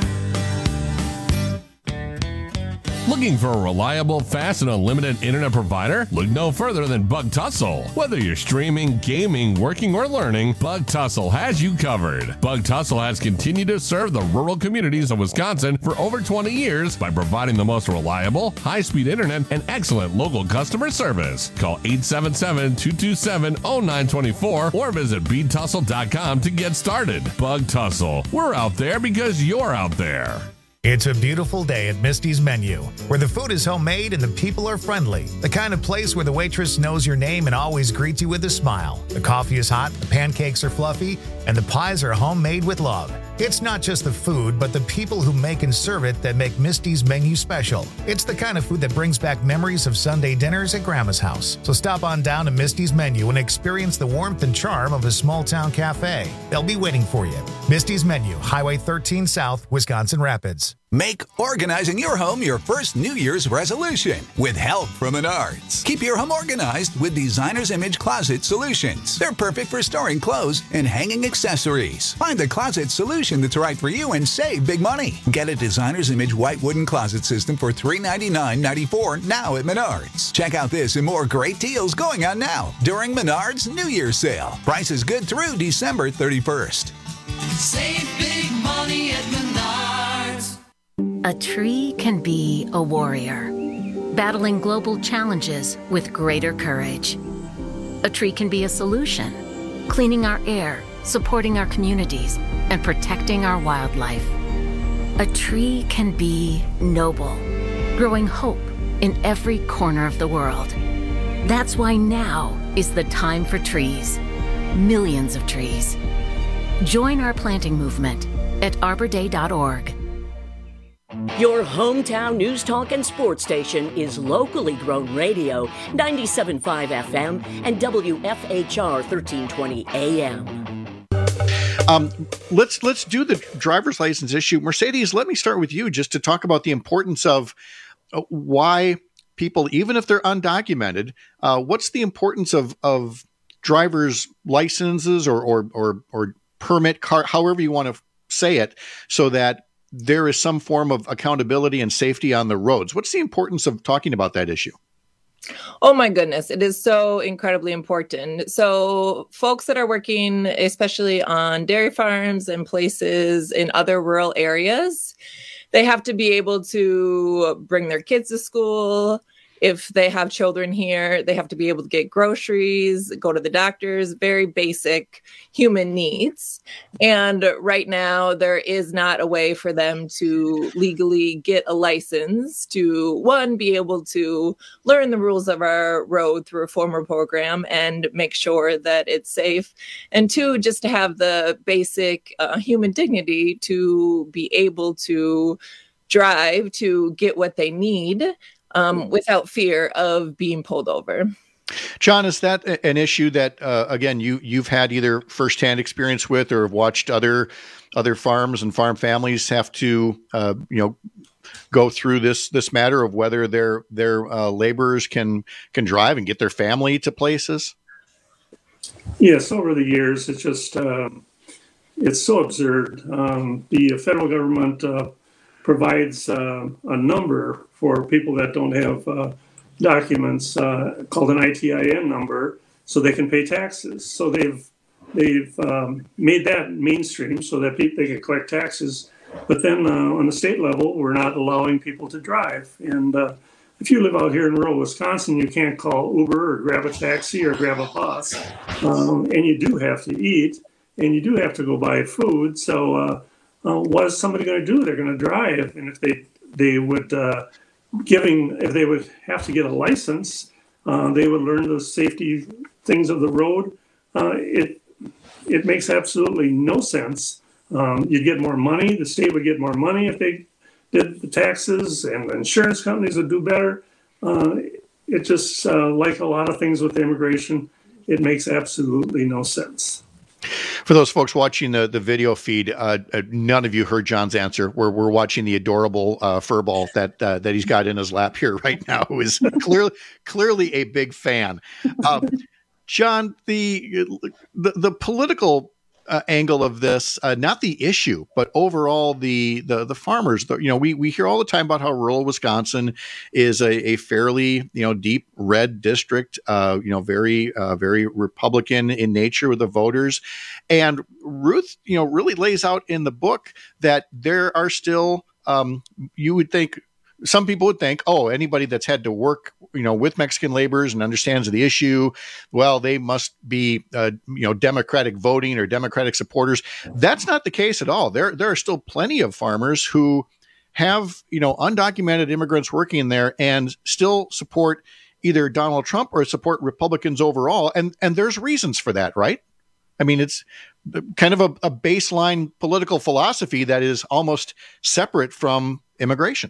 Speaker 13: Looking for a reliable, fast, and unlimited internet provider? Look no further than Bug Tussle. Whether you're streaming, gaming, working, or learning, Bug Tussle has you covered. Bug Tussle has continued to serve the rural communities of Wisconsin for over twenty years by providing the most reliable, high-speed internet and excellent local customer service. Call eight seven seven, two two seven, zero nine two four or visit bead tussle dot com to get started. Bug Tussle. We're out there because you're out there.
Speaker 17: It's a beautiful day at Misty's Menu, where the food is homemade and the people are friendly. The kind of place where the waitress knows your name and always greets you with a smile. The coffee is hot, the pancakes are fluffy, and the pies are homemade with love. It's not just the food, but the people who make and serve it that make Misty's Menu special. It's the kind of food that brings back memories of Sunday dinners at Grandma's house. So stop on down to Misty's Menu and experience the warmth and charm of a small-town cafe. They'll be waiting for you. Misty's Menu, Highway thirteen South, Wisconsin Rapids.
Speaker 22: Make organizing your home your first New Year's resolution with help from Menards. Keep your home organized with Designer's Image Closet Solutions. They're perfect for storing clothes and hanging accessories. Find the closet solution that's right for you and save big money. Get a Designer's Image white wooden closet system for three hundred ninety-nine dollars and ninety-four cents now at Menards. Check out this and more great deals going on now during Menards New Year's sale. Prices good through December thirty-first.
Speaker 7: Save big money at Menards.
Speaker 27: A tree can be a warrior, battling global challenges with greater courage. A tree can be a solution, cleaning our air, supporting our communities, and protecting our wildlife. A tree can be noble, growing hope in every corner of the world. That's why now is the time for trees. Millions of trees. Join our planting movement at arbor day dot org.
Speaker 8: Your hometown news talk and sports station is locally grown radio, ninety-seven point five F M and W F H R thirteen twenty A M.
Speaker 26: Um, let's let's do the driver's license issue. Mercedes, let me start with you just to talk about the importance of uh, why people, even if they're undocumented, uh, what's the importance of of driver's licenses or or or, or permit card, however you want to say it, so that there is some form of accountability and safety on the roads. What's the importance of talking about that issue?
Speaker 3: Oh my goodness, it is so incredibly important. So folks that are working, especially on dairy farms and places in other rural areas, they have to be able to bring their kids to school. If they have children here, they have to be able to get groceries, go to the doctors, very basic human needs. And right now, there is not a way for them to legally get a license to, one, be able to learn the rules of our road through a formal program and make sure that it's safe. And two, just to have the basic uh, human dignity to be able to drive to get what they need. Um, without fear of being pulled over.
Speaker 26: John, is that an issue that, uh, again, you, you've had either firsthand experience with or have watched other other farms and farm families have to, uh, you know, go through this this matter of whether their their uh, laborers can can drive and get their family to places?
Speaker 23: Yes, over the years, it's just uh, it's so absurd. Um, the federal government uh, provides uh, a number for people that don't have uh, documents uh, called an I T I N number, so they can pay taxes. So they've they've um, made that mainstream so that people they can collect taxes. But then uh, on the state level, we're not allowing people to drive. And uh, if you live out here in rural Wisconsin, you can't call Uber or grab a taxi or grab a bus, um, and you do have to eat, and you do have to go buy food. So uh, uh, what is somebody going to do? They're going to drive, and if they they would. Uh, Giving, if they would have to get a license, uh, they would learn the safety things of the road. Uh, it it makes absolutely no sense. Um, you'd get more money. The state would get more money if they did the taxes, and the insurance companies would do better. Uh, it just, uh, like a lot of things with immigration, it makes absolutely no sense.
Speaker 26: For those folks watching the, the video feed, uh, uh, none of you heard John's answer. We're we're watching the adorable uh, furball that uh, that he's got in his lap here right now, who is clearly clearly a big fan. Uh, John, the the, the political uh, angle of this, uh, not the issue, but overall the the the farmers. The, you know, we we hear all the time about how rural Wisconsin is a, a fairly you know deep red district. Uh, you know, very uh, very Republican in nature with the voters. And Ruth, you know, really lays out in the book that there are still, um, you would think, some people would think, oh, anybody that's had to work, you know, with Mexican laborers and understands the issue, well, they must be, uh, you know, Democratic voting or Democratic supporters. That's not the case at all. There, there are still plenty of farmers who have, you know, undocumented immigrants working there and still support either Donald Trump or support Republicans overall. And, and there's reasons for that, right? I mean, it's kind of a, a baseline political philosophy that is almost separate from immigration.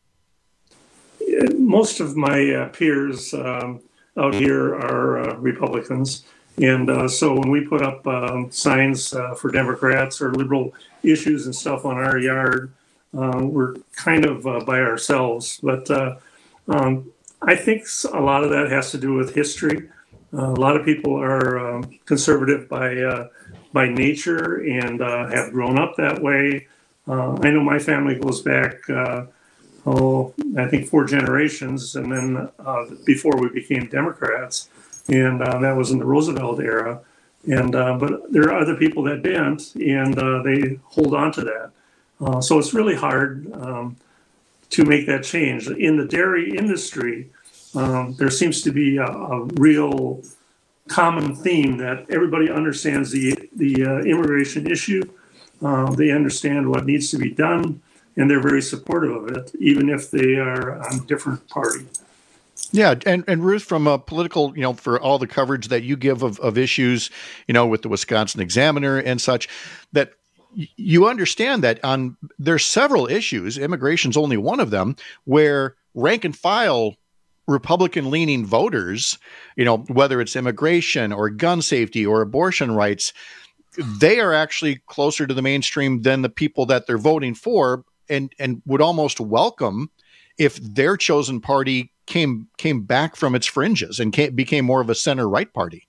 Speaker 23: Most of my uh, peers um, out here are uh, Republicans. And uh, so when we put up um, signs uh, for Democrats or liberal issues and stuff on our yard, uh, we're kind of uh, by ourselves. But uh, um, I think a lot of that has to do with history. Uh, a lot of people are um, conservative by uh, by nature and uh, have grown up that way. Uh, I know my family goes back, uh, oh, I think four generations, and then uh, before we became Democrats, and uh, that was in the Roosevelt era. And uh, but there are other people that didn't, and uh, they hold on to that. Uh, so it's really hard um, to make that change in the dairy industry. Um, there seems to be a, a real common theme that everybody understands the the uh, immigration issue. Uh, they understand what needs to be done, and they're very supportive of it, even if they are on a different party.
Speaker 26: Yeah, and, and Ruth, from a political, you know, for all the coverage that you give of, of issues, you know, with the Wisconsin Examiner and such, that y- you understand that on there's several issues, immigration's only one of them, where rank and file Republican-leaning voters, you know, whether it's immigration or gun safety or abortion rights, they are actually closer to the mainstream than the people that they're voting for, and and would almost welcome if their chosen party came came back from its fringes and came, became more of a center-right party.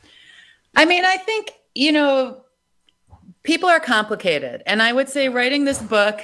Speaker 2: I mean, I think, you know, people are complicated. And I would say writing this book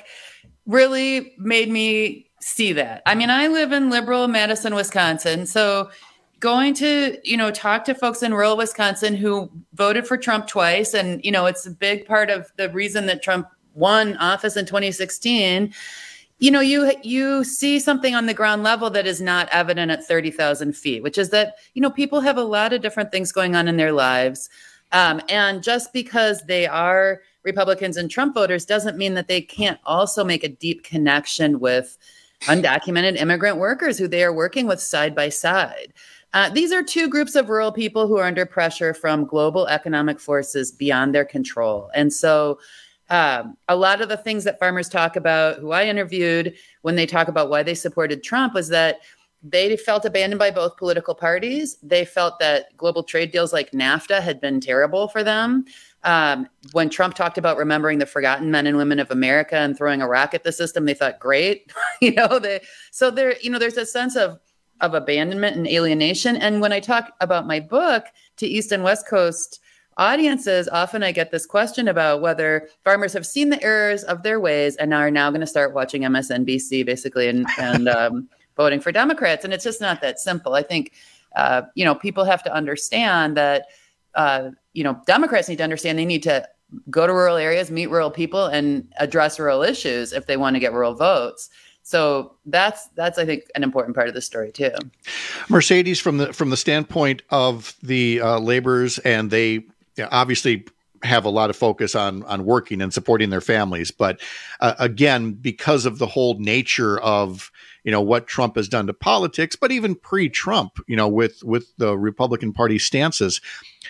Speaker 2: really made me see that. I mean, I live in liberal Madison, Wisconsin. So going to, you know, talk to folks in rural Wisconsin who voted for Trump twice. And, you know, it's a big part of the reason that Trump won office in twenty sixteen. You know, you you see something on the ground level that is not evident at thirty thousand feet, which is that, you know, people have a lot of different things going on in their lives. Um, and just because they are Republicans and Trump voters doesn't mean that they can't also make a deep connection with undocumented immigrant workers who they are working with side by side. Uh, these are two groups of rural people who are under pressure from global economic forces beyond their control. And so Um, a lot of the things that farmers talk about, who I interviewed when they talk about why they supported Trump, was that they felt abandoned by both political parties. They felt that global trade deals like NAFTA had been terrible for them. Um, when Trump talked about remembering the forgotten men and women of America and throwing a rock at the system, they thought, great. you know, they, so there, you know, there's a sense of, of abandonment and alienation. And when I talk about my book to East and West Coast audiences, often I get this question about whether farmers have seen the errors of their ways and are now going to start watching M S N B C basically and, and um, voting for Democrats. And it's just not that simple. I think, uh, you know, people have to understand that, uh, you know, Democrats need to understand they need to go to rural areas, meet rural people, and address rural issues if they want to get rural votes. So that's that's I think an important part of the story too.
Speaker 26: Mercedes, from the from the standpoint of the uh, laborers, and they obviously have a lot of focus on on working and supporting their families, but uh, again, because of the whole nature of, you know, what Trump has done to politics, but even pre-Trump, you know, with with the Republican Party stances,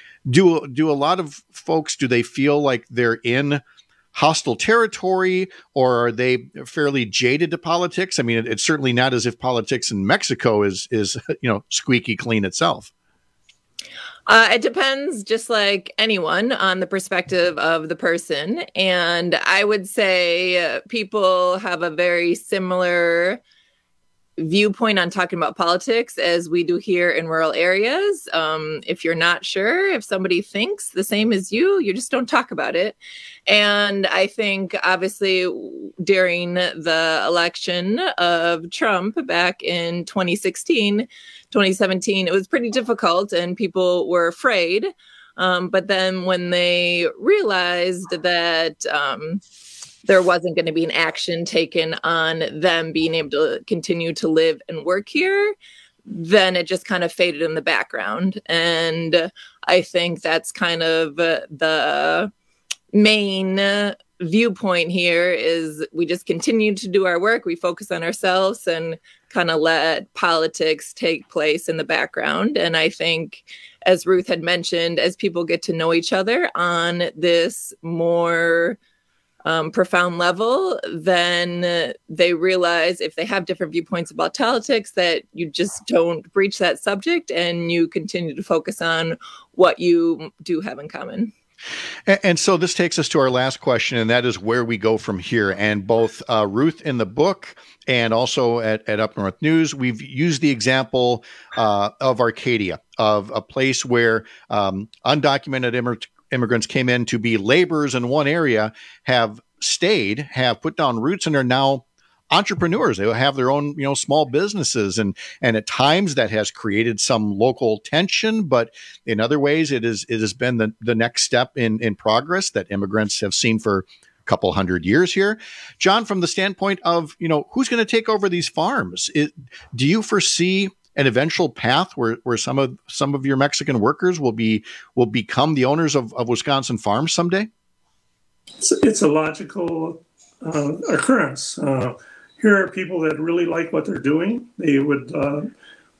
Speaker 26: do do a lot of folks, do they feel like they're in hostile territory, or are they fairly jaded to politics? I mean, it, it's certainly not as if politics in Mexico is is you know, squeaky clean itself.
Speaker 3: Uh, it depends, just like anyone, on the perspective of the person. And I would say uh, people have a very similar viewpoint on talking about politics as we do here in rural areas. Um, if you're not sure, if somebody thinks the same as you, you just don't talk about it. And I think, obviously, during the election of Trump back in twenty sixteen, twenty seventeen, it was pretty difficult and people were afraid. Um, but then when they realized that um, there wasn't going to be an action taken on them being able to continue to live and work here, then it just kind of faded in the background. And I think that's kind of the main viewpoint here is we just continue to do our work. We focus on ourselves and kind of let politics take place in the background. And I think, as Ruth had mentioned, as people get to know each other on this more um, profound level, then they realize if they have different viewpoints about politics, that you just don't breach that subject and you continue to focus on what you do have in common.
Speaker 26: And, and so this takes us to our last question, and that is where we go from here. And both uh, Ruth in the book and also at, at Up North News, we've used the example uh, of Arcadia, of a place where um, undocumented immig- immigrants came in to be laborers in one area, have stayed, have put down roots, and are now entrepreneurs. They have their own, you know, small businesses, and and at times that has created some local tension, but in other ways it is it has been the, the next step in in progress that immigrants have seen for a couple hundred years here. John, from the standpoint of, you know, who's going to take over these farms, it, do you foresee an eventual path where where some of some of your Mexican workers will be will become the owners of, of Wisconsin farms someday?
Speaker 23: It's, it's a logical uh, occurrence. Uh, Here are people that really like what they're doing. They would uh,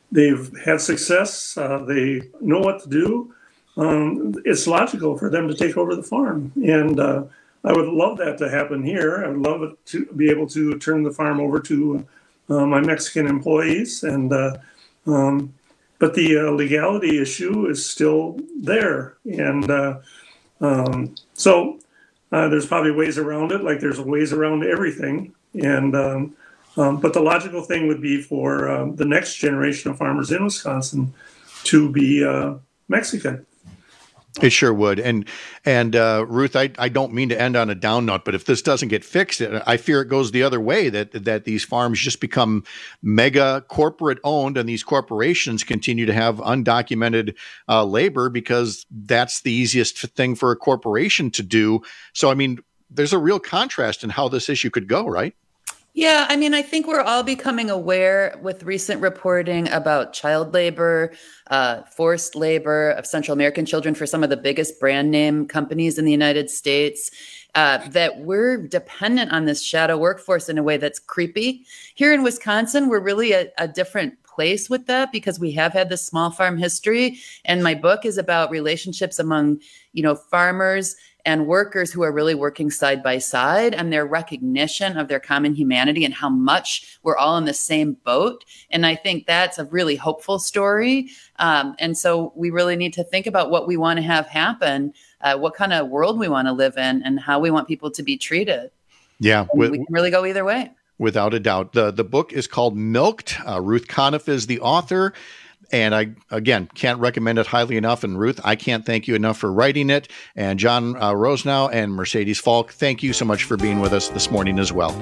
Speaker 23: they've had success. Uh, they know what to do. Um, it's logical for them to take over the farm. And uh, I would love that to happen here. I would love it to be able to turn the farm over to uh, my Mexican employees. And uh, um, but the uh, legality issue is still there. And uh, um, so uh, there's probably ways around it, like there's ways around everything. And um, um, but the logical thing would be for uh, the next generation of farmers in Wisconsin to be uh, Mexican.
Speaker 26: It sure would. And and uh, Ruth, I, I don't mean to end on a down note, but if this doesn't get fixed, I fear it goes the other way, that that these farms just become mega corporate owned, and these corporations continue to have undocumented uh, labor because that's the easiest thing for a corporation to do. So, I mean, there's a real contrast in how this issue could go, right?
Speaker 2: Yeah, I mean, I think we're all becoming aware with recent reporting about child labor, uh, forced labor of Central American children for some of the biggest brand name companies in the United States, uh, that we're dependent on this shadow workforce in a way that's creepy. Here in Wisconsin, we're really a, a different place with that because we have had this small farm history. And my book is about relationships among, you know, farmers and workers who are really working side by side, and their recognition of their common humanity and how much we're all in the same boat. And I think that's a really hopeful story. Um, and so we really need to think about what we want to have happen, uh, what kind of world we want to live in, and how we want people to be treated.
Speaker 26: Yeah.
Speaker 2: With, we can really go either way.
Speaker 26: Without a doubt. The, the book is called Milked. Uh, Ruth Conniff is the author. And I, again, can't recommend it highly enough. And Ruth, I can't thank you enough for writing it. And John uh, Rosenau and Mercedes Falk, thank you so much for being with us this morning as well.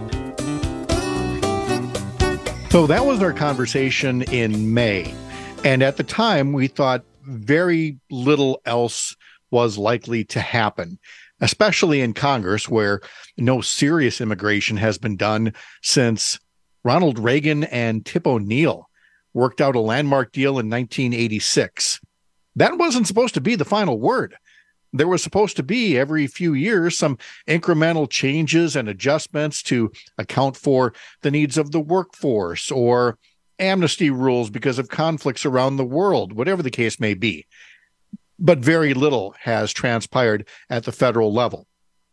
Speaker 26: So that was our conversation in May. And at the time, we thought very little else was likely to happen, especially in Congress, where no serious immigration has been done since Ronald Reagan and Tip O'Neill worked out a landmark deal in nineteen eighty-six. That wasn't supposed to be the final word. There was supposed to be, every few years, some incremental changes and adjustments to account for the needs of the workforce or amnesty rules because of conflicts around the world, whatever the case may be. But very little has transpired at the federal level.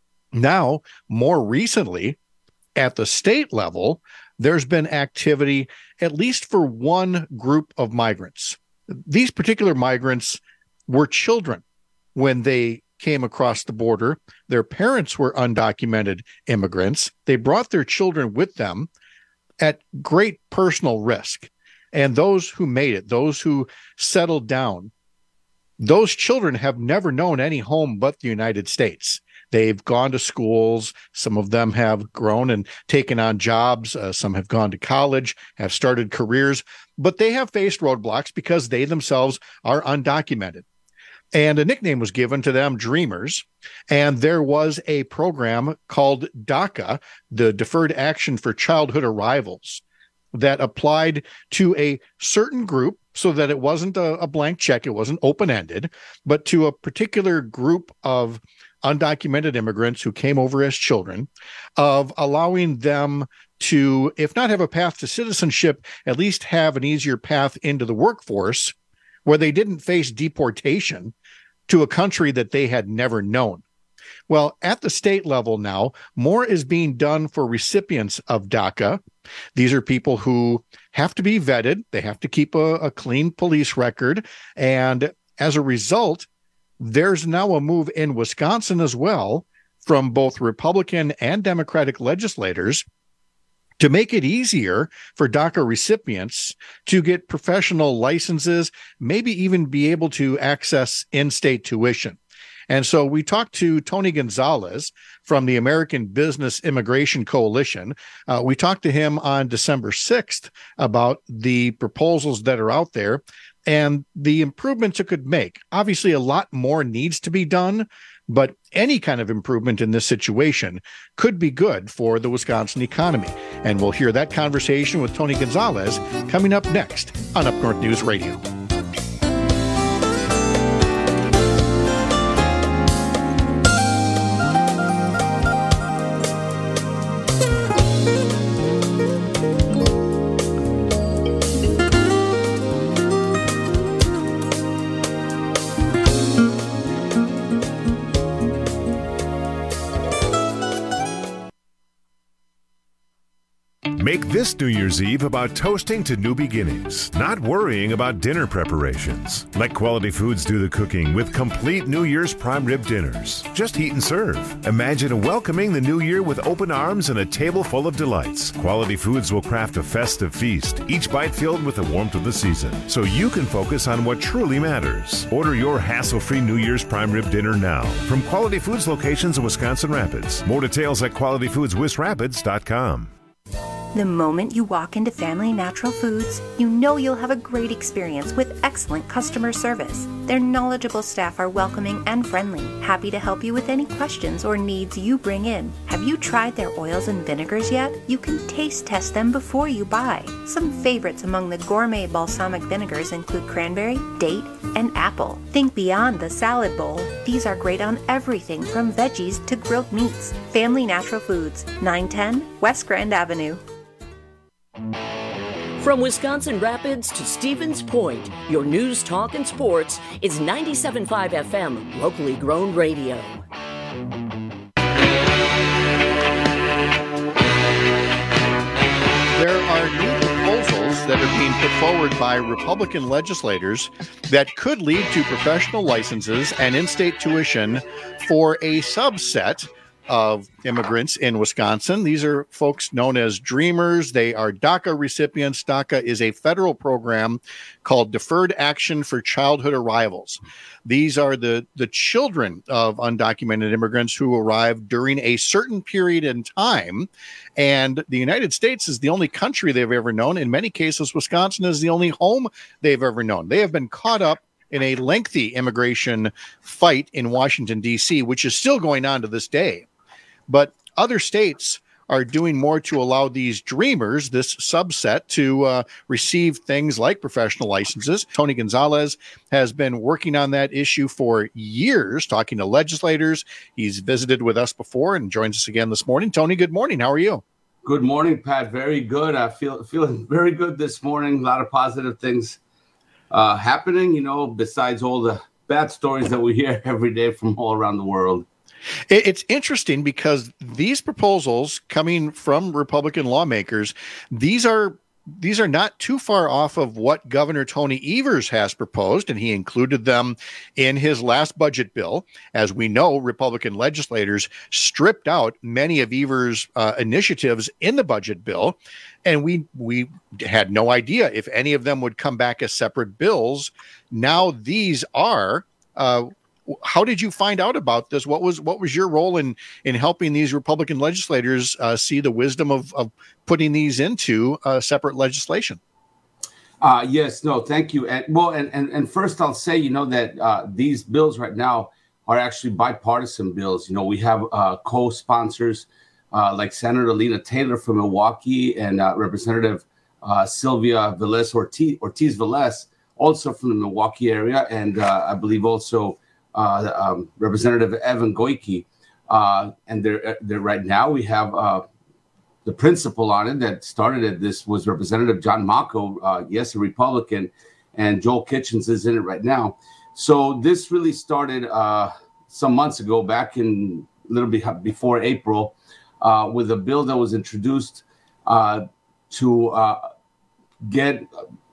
Speaker 26: Now, more recently, at the state level, there's been activity, at least for one group of migrants. These particular migrants were children when they came across the border. Their parents were undocumented immigrants. They brought their children with them at great personal risk. And those who made it, those who settled down, those children have never known any home but the United States. They've gone to schools. Some of them have grown and taken on jobs. Uh, some have gone to college, have started careers, but they have faced roadblocks because they themselves are undocumented. And a nickname was given to them, Dreamers. And there was a program called DACA, the Deferred Action for Childhood Arrivals, that applied to a certain group so that it wasn't a, a blank check, it wasn't open-ended, but to a particular group of undocumented immigrants who came over as children, of allowing them to, if not have a path to citizenship, at least have an easier path into the workforce where they didn't face deportation to a country that they had never known. Well, at the state level now, more is being done for recipients of DACA. These are people who have to be vetted. They have to keep a, a clean police record. And as a result, there's now a move in Wisconsin as well from both Republican and Democratic legislators to make it easier for DACA recipients to get professional licenses, maybe even be able to access in-state tuition. And so we talked to Tony Gonzalez from the American Business Immigration Coalition. Uh, we talked to him on December sixth about the proposals that are out there and the improvements it could make. Obviously, a lot more needs to be done, but any kind of improvement in this situation could be good for the Wisconsin economy. And we'll hear that conversation with Tony Gonzalez coming up next on Up North News Radio.
Speaker 5: Make this New Year's Eve about toasting to new beginnings, not worrying about dinner preparations. Let Quality Foods do the cooking with complete New Year's prime rib dinners. Just heat and serve. Imagine welcoming the new year with open arms and a table full of delights. Quality Foods will craft a festive feast, each bite filled with the warmth of the season, so you can focus on what truly matters. Order your hassle-free New Year's prime rib dinner now from Quality Foods locations in Wisconsin Rapids. More details at quality foods wis rapids dot com.
Speaker 15: The moment you walk into Family Natural Foods, you know you'll have a great experience with excellent customer service. Their knowledgeable staff are welcoming and friendly, happy to help you with any questions or needs you bring in. Have you tried their oils and vinegars yet? You can taste test them before you buy. Some favorites among the gourmet balsamic vinegars include cranberry, date, and apple. Think beyond the salad bowl. These are great on everything from veggies to grilled meats. Family Natural Foods, nine ten West Grand Avenue.
Speaker 8: From Wisconsin Rapids to Stevens Point, your news, talk, and sports is ninety-seven point five F M, locally grown radio.
Speaker 26: There are new proposals that are being put forward by Republican legislators that could lead to professional licenses and in-state tuition for a subset of immigrants in Wisconsin. These are folks known as Dreamers. They are DACA recipients. DACA is a federal program called Deferred Action for Childhood Arrivals. These are the, the children of undocumented immigrants who arrived during a certain period in time. And the United States is the only country they've ever known. In many cases, Wisconsin is the only home they've ever known. They have been caught up in a lengthy immigration fight in Washington, D C, which is still going on to this day. But other states are doing more to allow these Dreamers, this subset, to uh, receive things like professional licenses. Tony Gonzalez has been working on that issue for years, talking to legislators. He's visited with us before and joins us again this morning. Tony, good morning. How are you?
Speaker 18: Good morning, Pat. Very good. I feel feeling very good this morning. A lot of positive things uh, happening, you know, besides all the bad stories that we hear every day from all around the world.
Speaker 26: It's interesting because these proposals coming from Republican lawmakers, these are these are not too far off of what Governor Tony Evers has proposed, and he included them in his last budget bill. As we know, Republican legislators stripped out many of Evers' uh, initiatives in the budget bill, and we we had no idea if any of them would come back as separate bills. Now these are. Uh, How did you find out about this? What was what was your role in in helping these Republican legislators uh, see the wisdom of, of putting these into uh, separate legislation?
Speaker 18: Uh, yes, no, thank you. And well, and, and and first I'll say, you know, that uh, these bills right now are actually bipartisan bills. You know, we have uh, co-sponsors uh, like Senator Lena Taylor from Milwaukee and uh, Representative uh, Sylvia Velez Ortiz, Ortiz Velez, also from the Milwaukee area, and uh, I believe also. Uh, um, Representative Evan Goyke, uh, and there, there right now we have uh, the principal on it that started it. This was Representative John Mako, uh, yes, a Republican, and Joel Kitchens is in it right now. So this really started uh, some months ago, back in a little bit before April, uh, with a bill that was introduced uh, to uh, get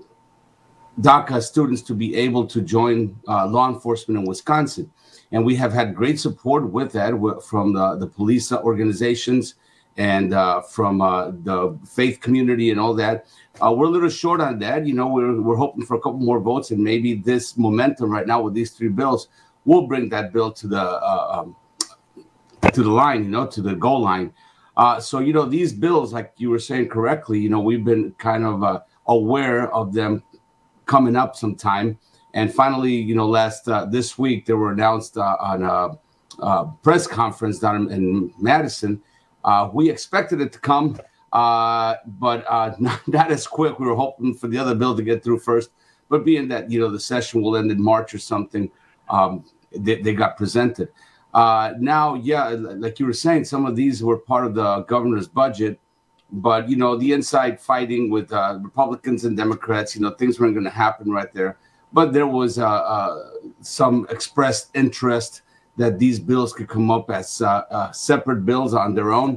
Speaker 18: DACA students to be able to join uh, law enforcement in Wisconsin. And we have had great support with that from the, the police organizations and uh, from uh, the faith community and all that. Uh, we're a little short on that. You know, we're, we're hoping for a couple more votes, and maybe this momentum right now with these three bills will bring that bill to the uh, um, to the line, you know, to the goal line. Uh, so, you know, these bills, like you were saying correctly, you know, we've been kind of uh, aware of them coming up sometime, and finally, you know, last uh, this week they were announced uh, on a, a press conference down in, in Madison. Uh, we expected it to come, uh, but uh, not, not as quick. We were hoping for the other bill to get through first, but being that, you know, the session will end in March or something, um, they, they got presented. Uh, now, yeah, like you were saying, some of these were part of the governor's budget. But, you know, the inside fighting with uh, Republicans and Democrats, you know, things weren't going to happen right there. But there was uh, uh, some expressed interest that these bills could come up as uh, uh, separate bills on their own.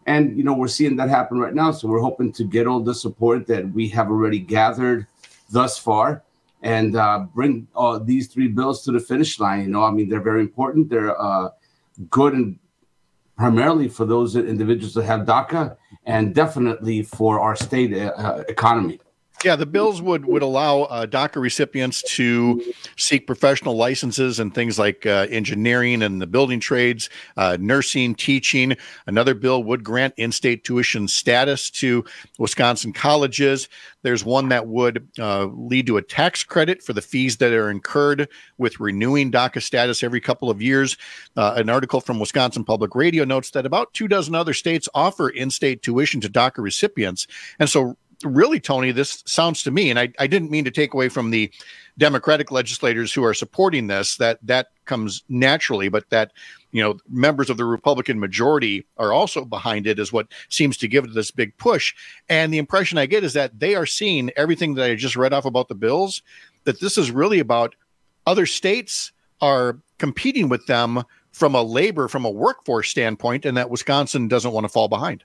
Speaker 18: And, you know, we're seeing that happen right now. So we're hoping to get all the support that we have already gathered thus far and uh, bring uh, these three bills to the finish line. You know, I mean, they're very important. They're uh, good and primarily for those individuals that have DACA and definitely for our state uh, economy.
Speaker 26: Yeah, the bills would, would allow uh, DACA recipients to seek professional licenses and things like uh, engineering and the building trades, uh, nursing, teaching. Another bill would grant in-state tuition status to Wisconsin colleges. There's one that would uh, lead to a tax credit for the fees that are incurred with renewing DACA status every couple of years. Uh, an article from Wisconsin Public Radio notes that about two dozen other states offer in-state tuition to DACA recipients. And so really, Tony, this sounds to me, and I, I didn't mean to take away from the Democratic legislators who are supporting this, that that comes naturally, but that, you know, members of the Republican majority are also behind it is what seems to give it this big push. And the impression I get is that they are seeing everything that I just read off about the bills, that this is really about other states are competing with them from a labor, from a workforce standpoint, and that Wisconsin doesn't want to fall behind.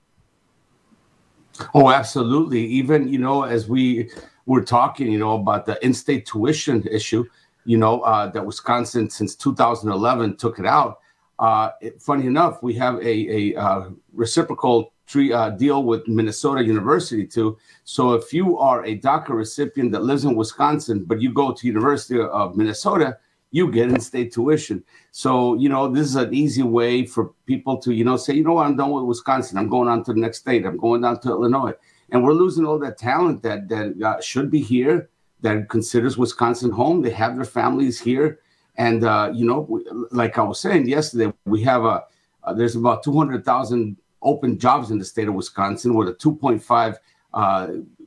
Speaker 18: Oh, absolutely. Even, you know, as we were talking, you know, about the in-state tuition issue, you know, uh, that Wisconsin since two thousand eleven took it out. Uh, it, funny enough, we have a, a uh, reciprocal tree, uh, deal with Minnesota University too. So if you are a DACA recipient that lives in Wisconsin, but you go to University of Minnesota, you get in-state tuition. So, you know, this is an easy way for people to, you know, say, you know what, I'm done with Wisconsin. I'm going on to the next state. I'm going down to Illinois. And we're losing all that talent that that uh, should be here, that considers Wisconsin home. They have their families here. And, uh, you know, we, like I was saying yesterday, we have a, uh, there's about two hundred thousand open jobs in the state of Wisconsin with a two point five uh,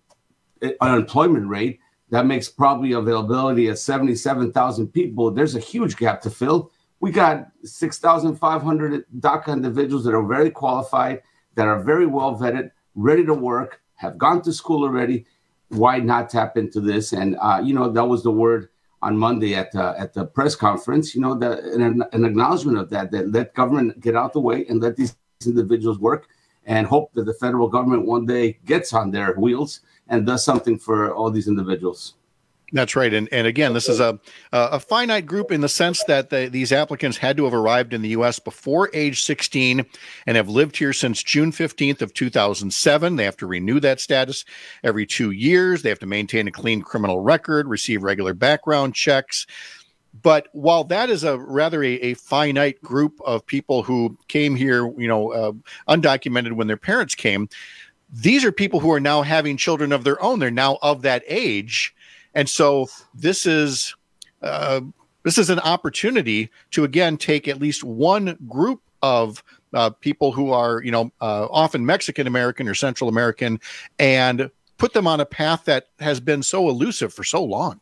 Speaker 18: unemployment rate. That makes probably availability at seventy-seven thousand people. There's a huge gap to fill. We got six thousand five hundred DACA individuals that are very qualified, that are very well vetted, ready to work, have gone to school already. Why not tap into this? And, uh, you know, that was the word on Monday at, uh, at the press conference, you know, the, an, an acknowledgement of that, that let government get out the way and let these individuals work and hope that the federal government one day gets on their wheels and does something for all these individuals.
Speaker 26: That's right. And and again, this is a a finite group in the sense that the, these applicants had to have arrived in the U S before age sixteen and have lived here since June fifteenth of two thousand seven. They have to renew that status every two years. They have to maintain a clean criminal record, receive regular background checks. But while that is a rather a, a finite group of people who came here, you know, uh, undocumented when their parents came, these are people who are now having children of their own. They're now of that age. And so this is uh, this is an opportunity to, again, take at least one group of uh, people who are, you know, uh, often Mexican-American or Central American and put them on a path that has been so elusive for so long.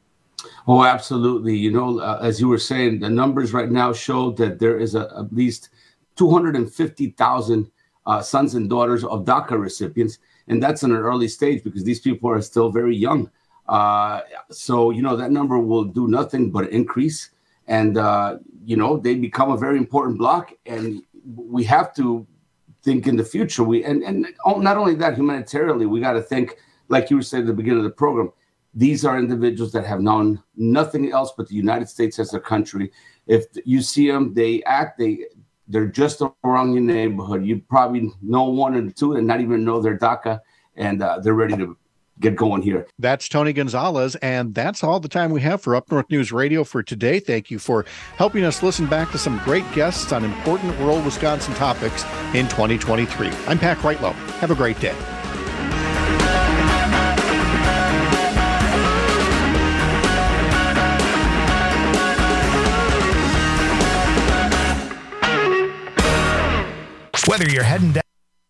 Speaker 18: Oh, absolutely. You know, uh, as you were saying, the numbers right now show that there is a, at least two hundred fifty thousand uh, sons and daughters of DACA recipients. And that's in an early stage because these people are still very young. Uh, so, you know, that number will do nothing but increase. And, uh, you know, they become a very important block. And we have to think in the future. We and, and not only that, humanitarily, we got to think, like you were saying at the beginning of the program, these are individuals that have known nothing else but the United States as a country. If you see them, they act, they, they're just around your neighborhood. You probably know one or two and not even know their DACA, and uh, they're ready to get going here.
Speaker 26: That's Tony Gonzalez, and that's all the time we have for Up North News Radio for today. Thank you for helping us listen back to some great guests on important rural Wisconsin topics in twenty twenty-three. I'm Pat Kreitlow. Have a great day.
Speaker 17: Whether you're heading down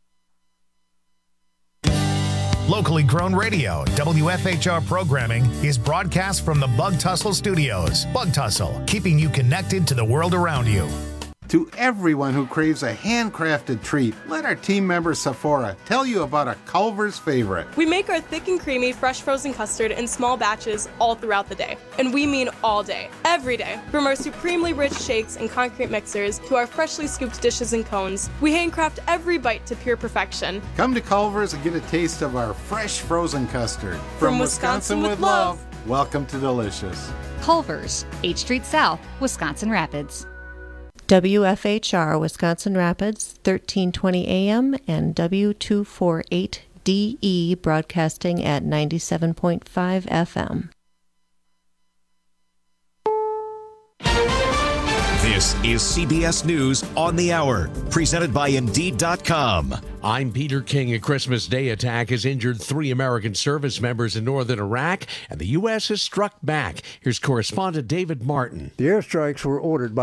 Speaker 17: locally grown radio, W F H R programming is broadcast from the Bug Tussle Studios. Bug Tussle, keeping you connected to the world around you.
Speaker 1: To everyone who craves a handcrafted treat, let our team member Sephora tell you about a Culver's favorite.
Speaker 6: We make our thick and creamy fresh frozen custard in small batches all throughout the day. And we mean all day, every day. From our supremely rich shakes and concrete mixers to our freshly scooped dishes and cones, we handcraft every bite to pure perfection.
Speaker 1: Come to Culver's and get a taste of our fresh frozen custard.
Speaker 6: From, From Wisconsin, Wisconsin with love.
Speaker 1: Welcome to Delicious.
Speaker 19: Culver's, eighth Street South, Wisconsin Rapids.
Speaker 20: W F H R Wisconsin Rapids, thirteen twenty A M and W two forty-eight D E broadcasting at ninety-seven point five F M.
Speaker 21: This is C B S News on the Hour, presented by Indeed dot com.
Speaker 9: I'm Peter King. A Christmas Day attack has injured three American service members in northern Iraq, and the U S has struck back. Here's correspondent David Martin.
Speaker 10: The airstrikes were ordered by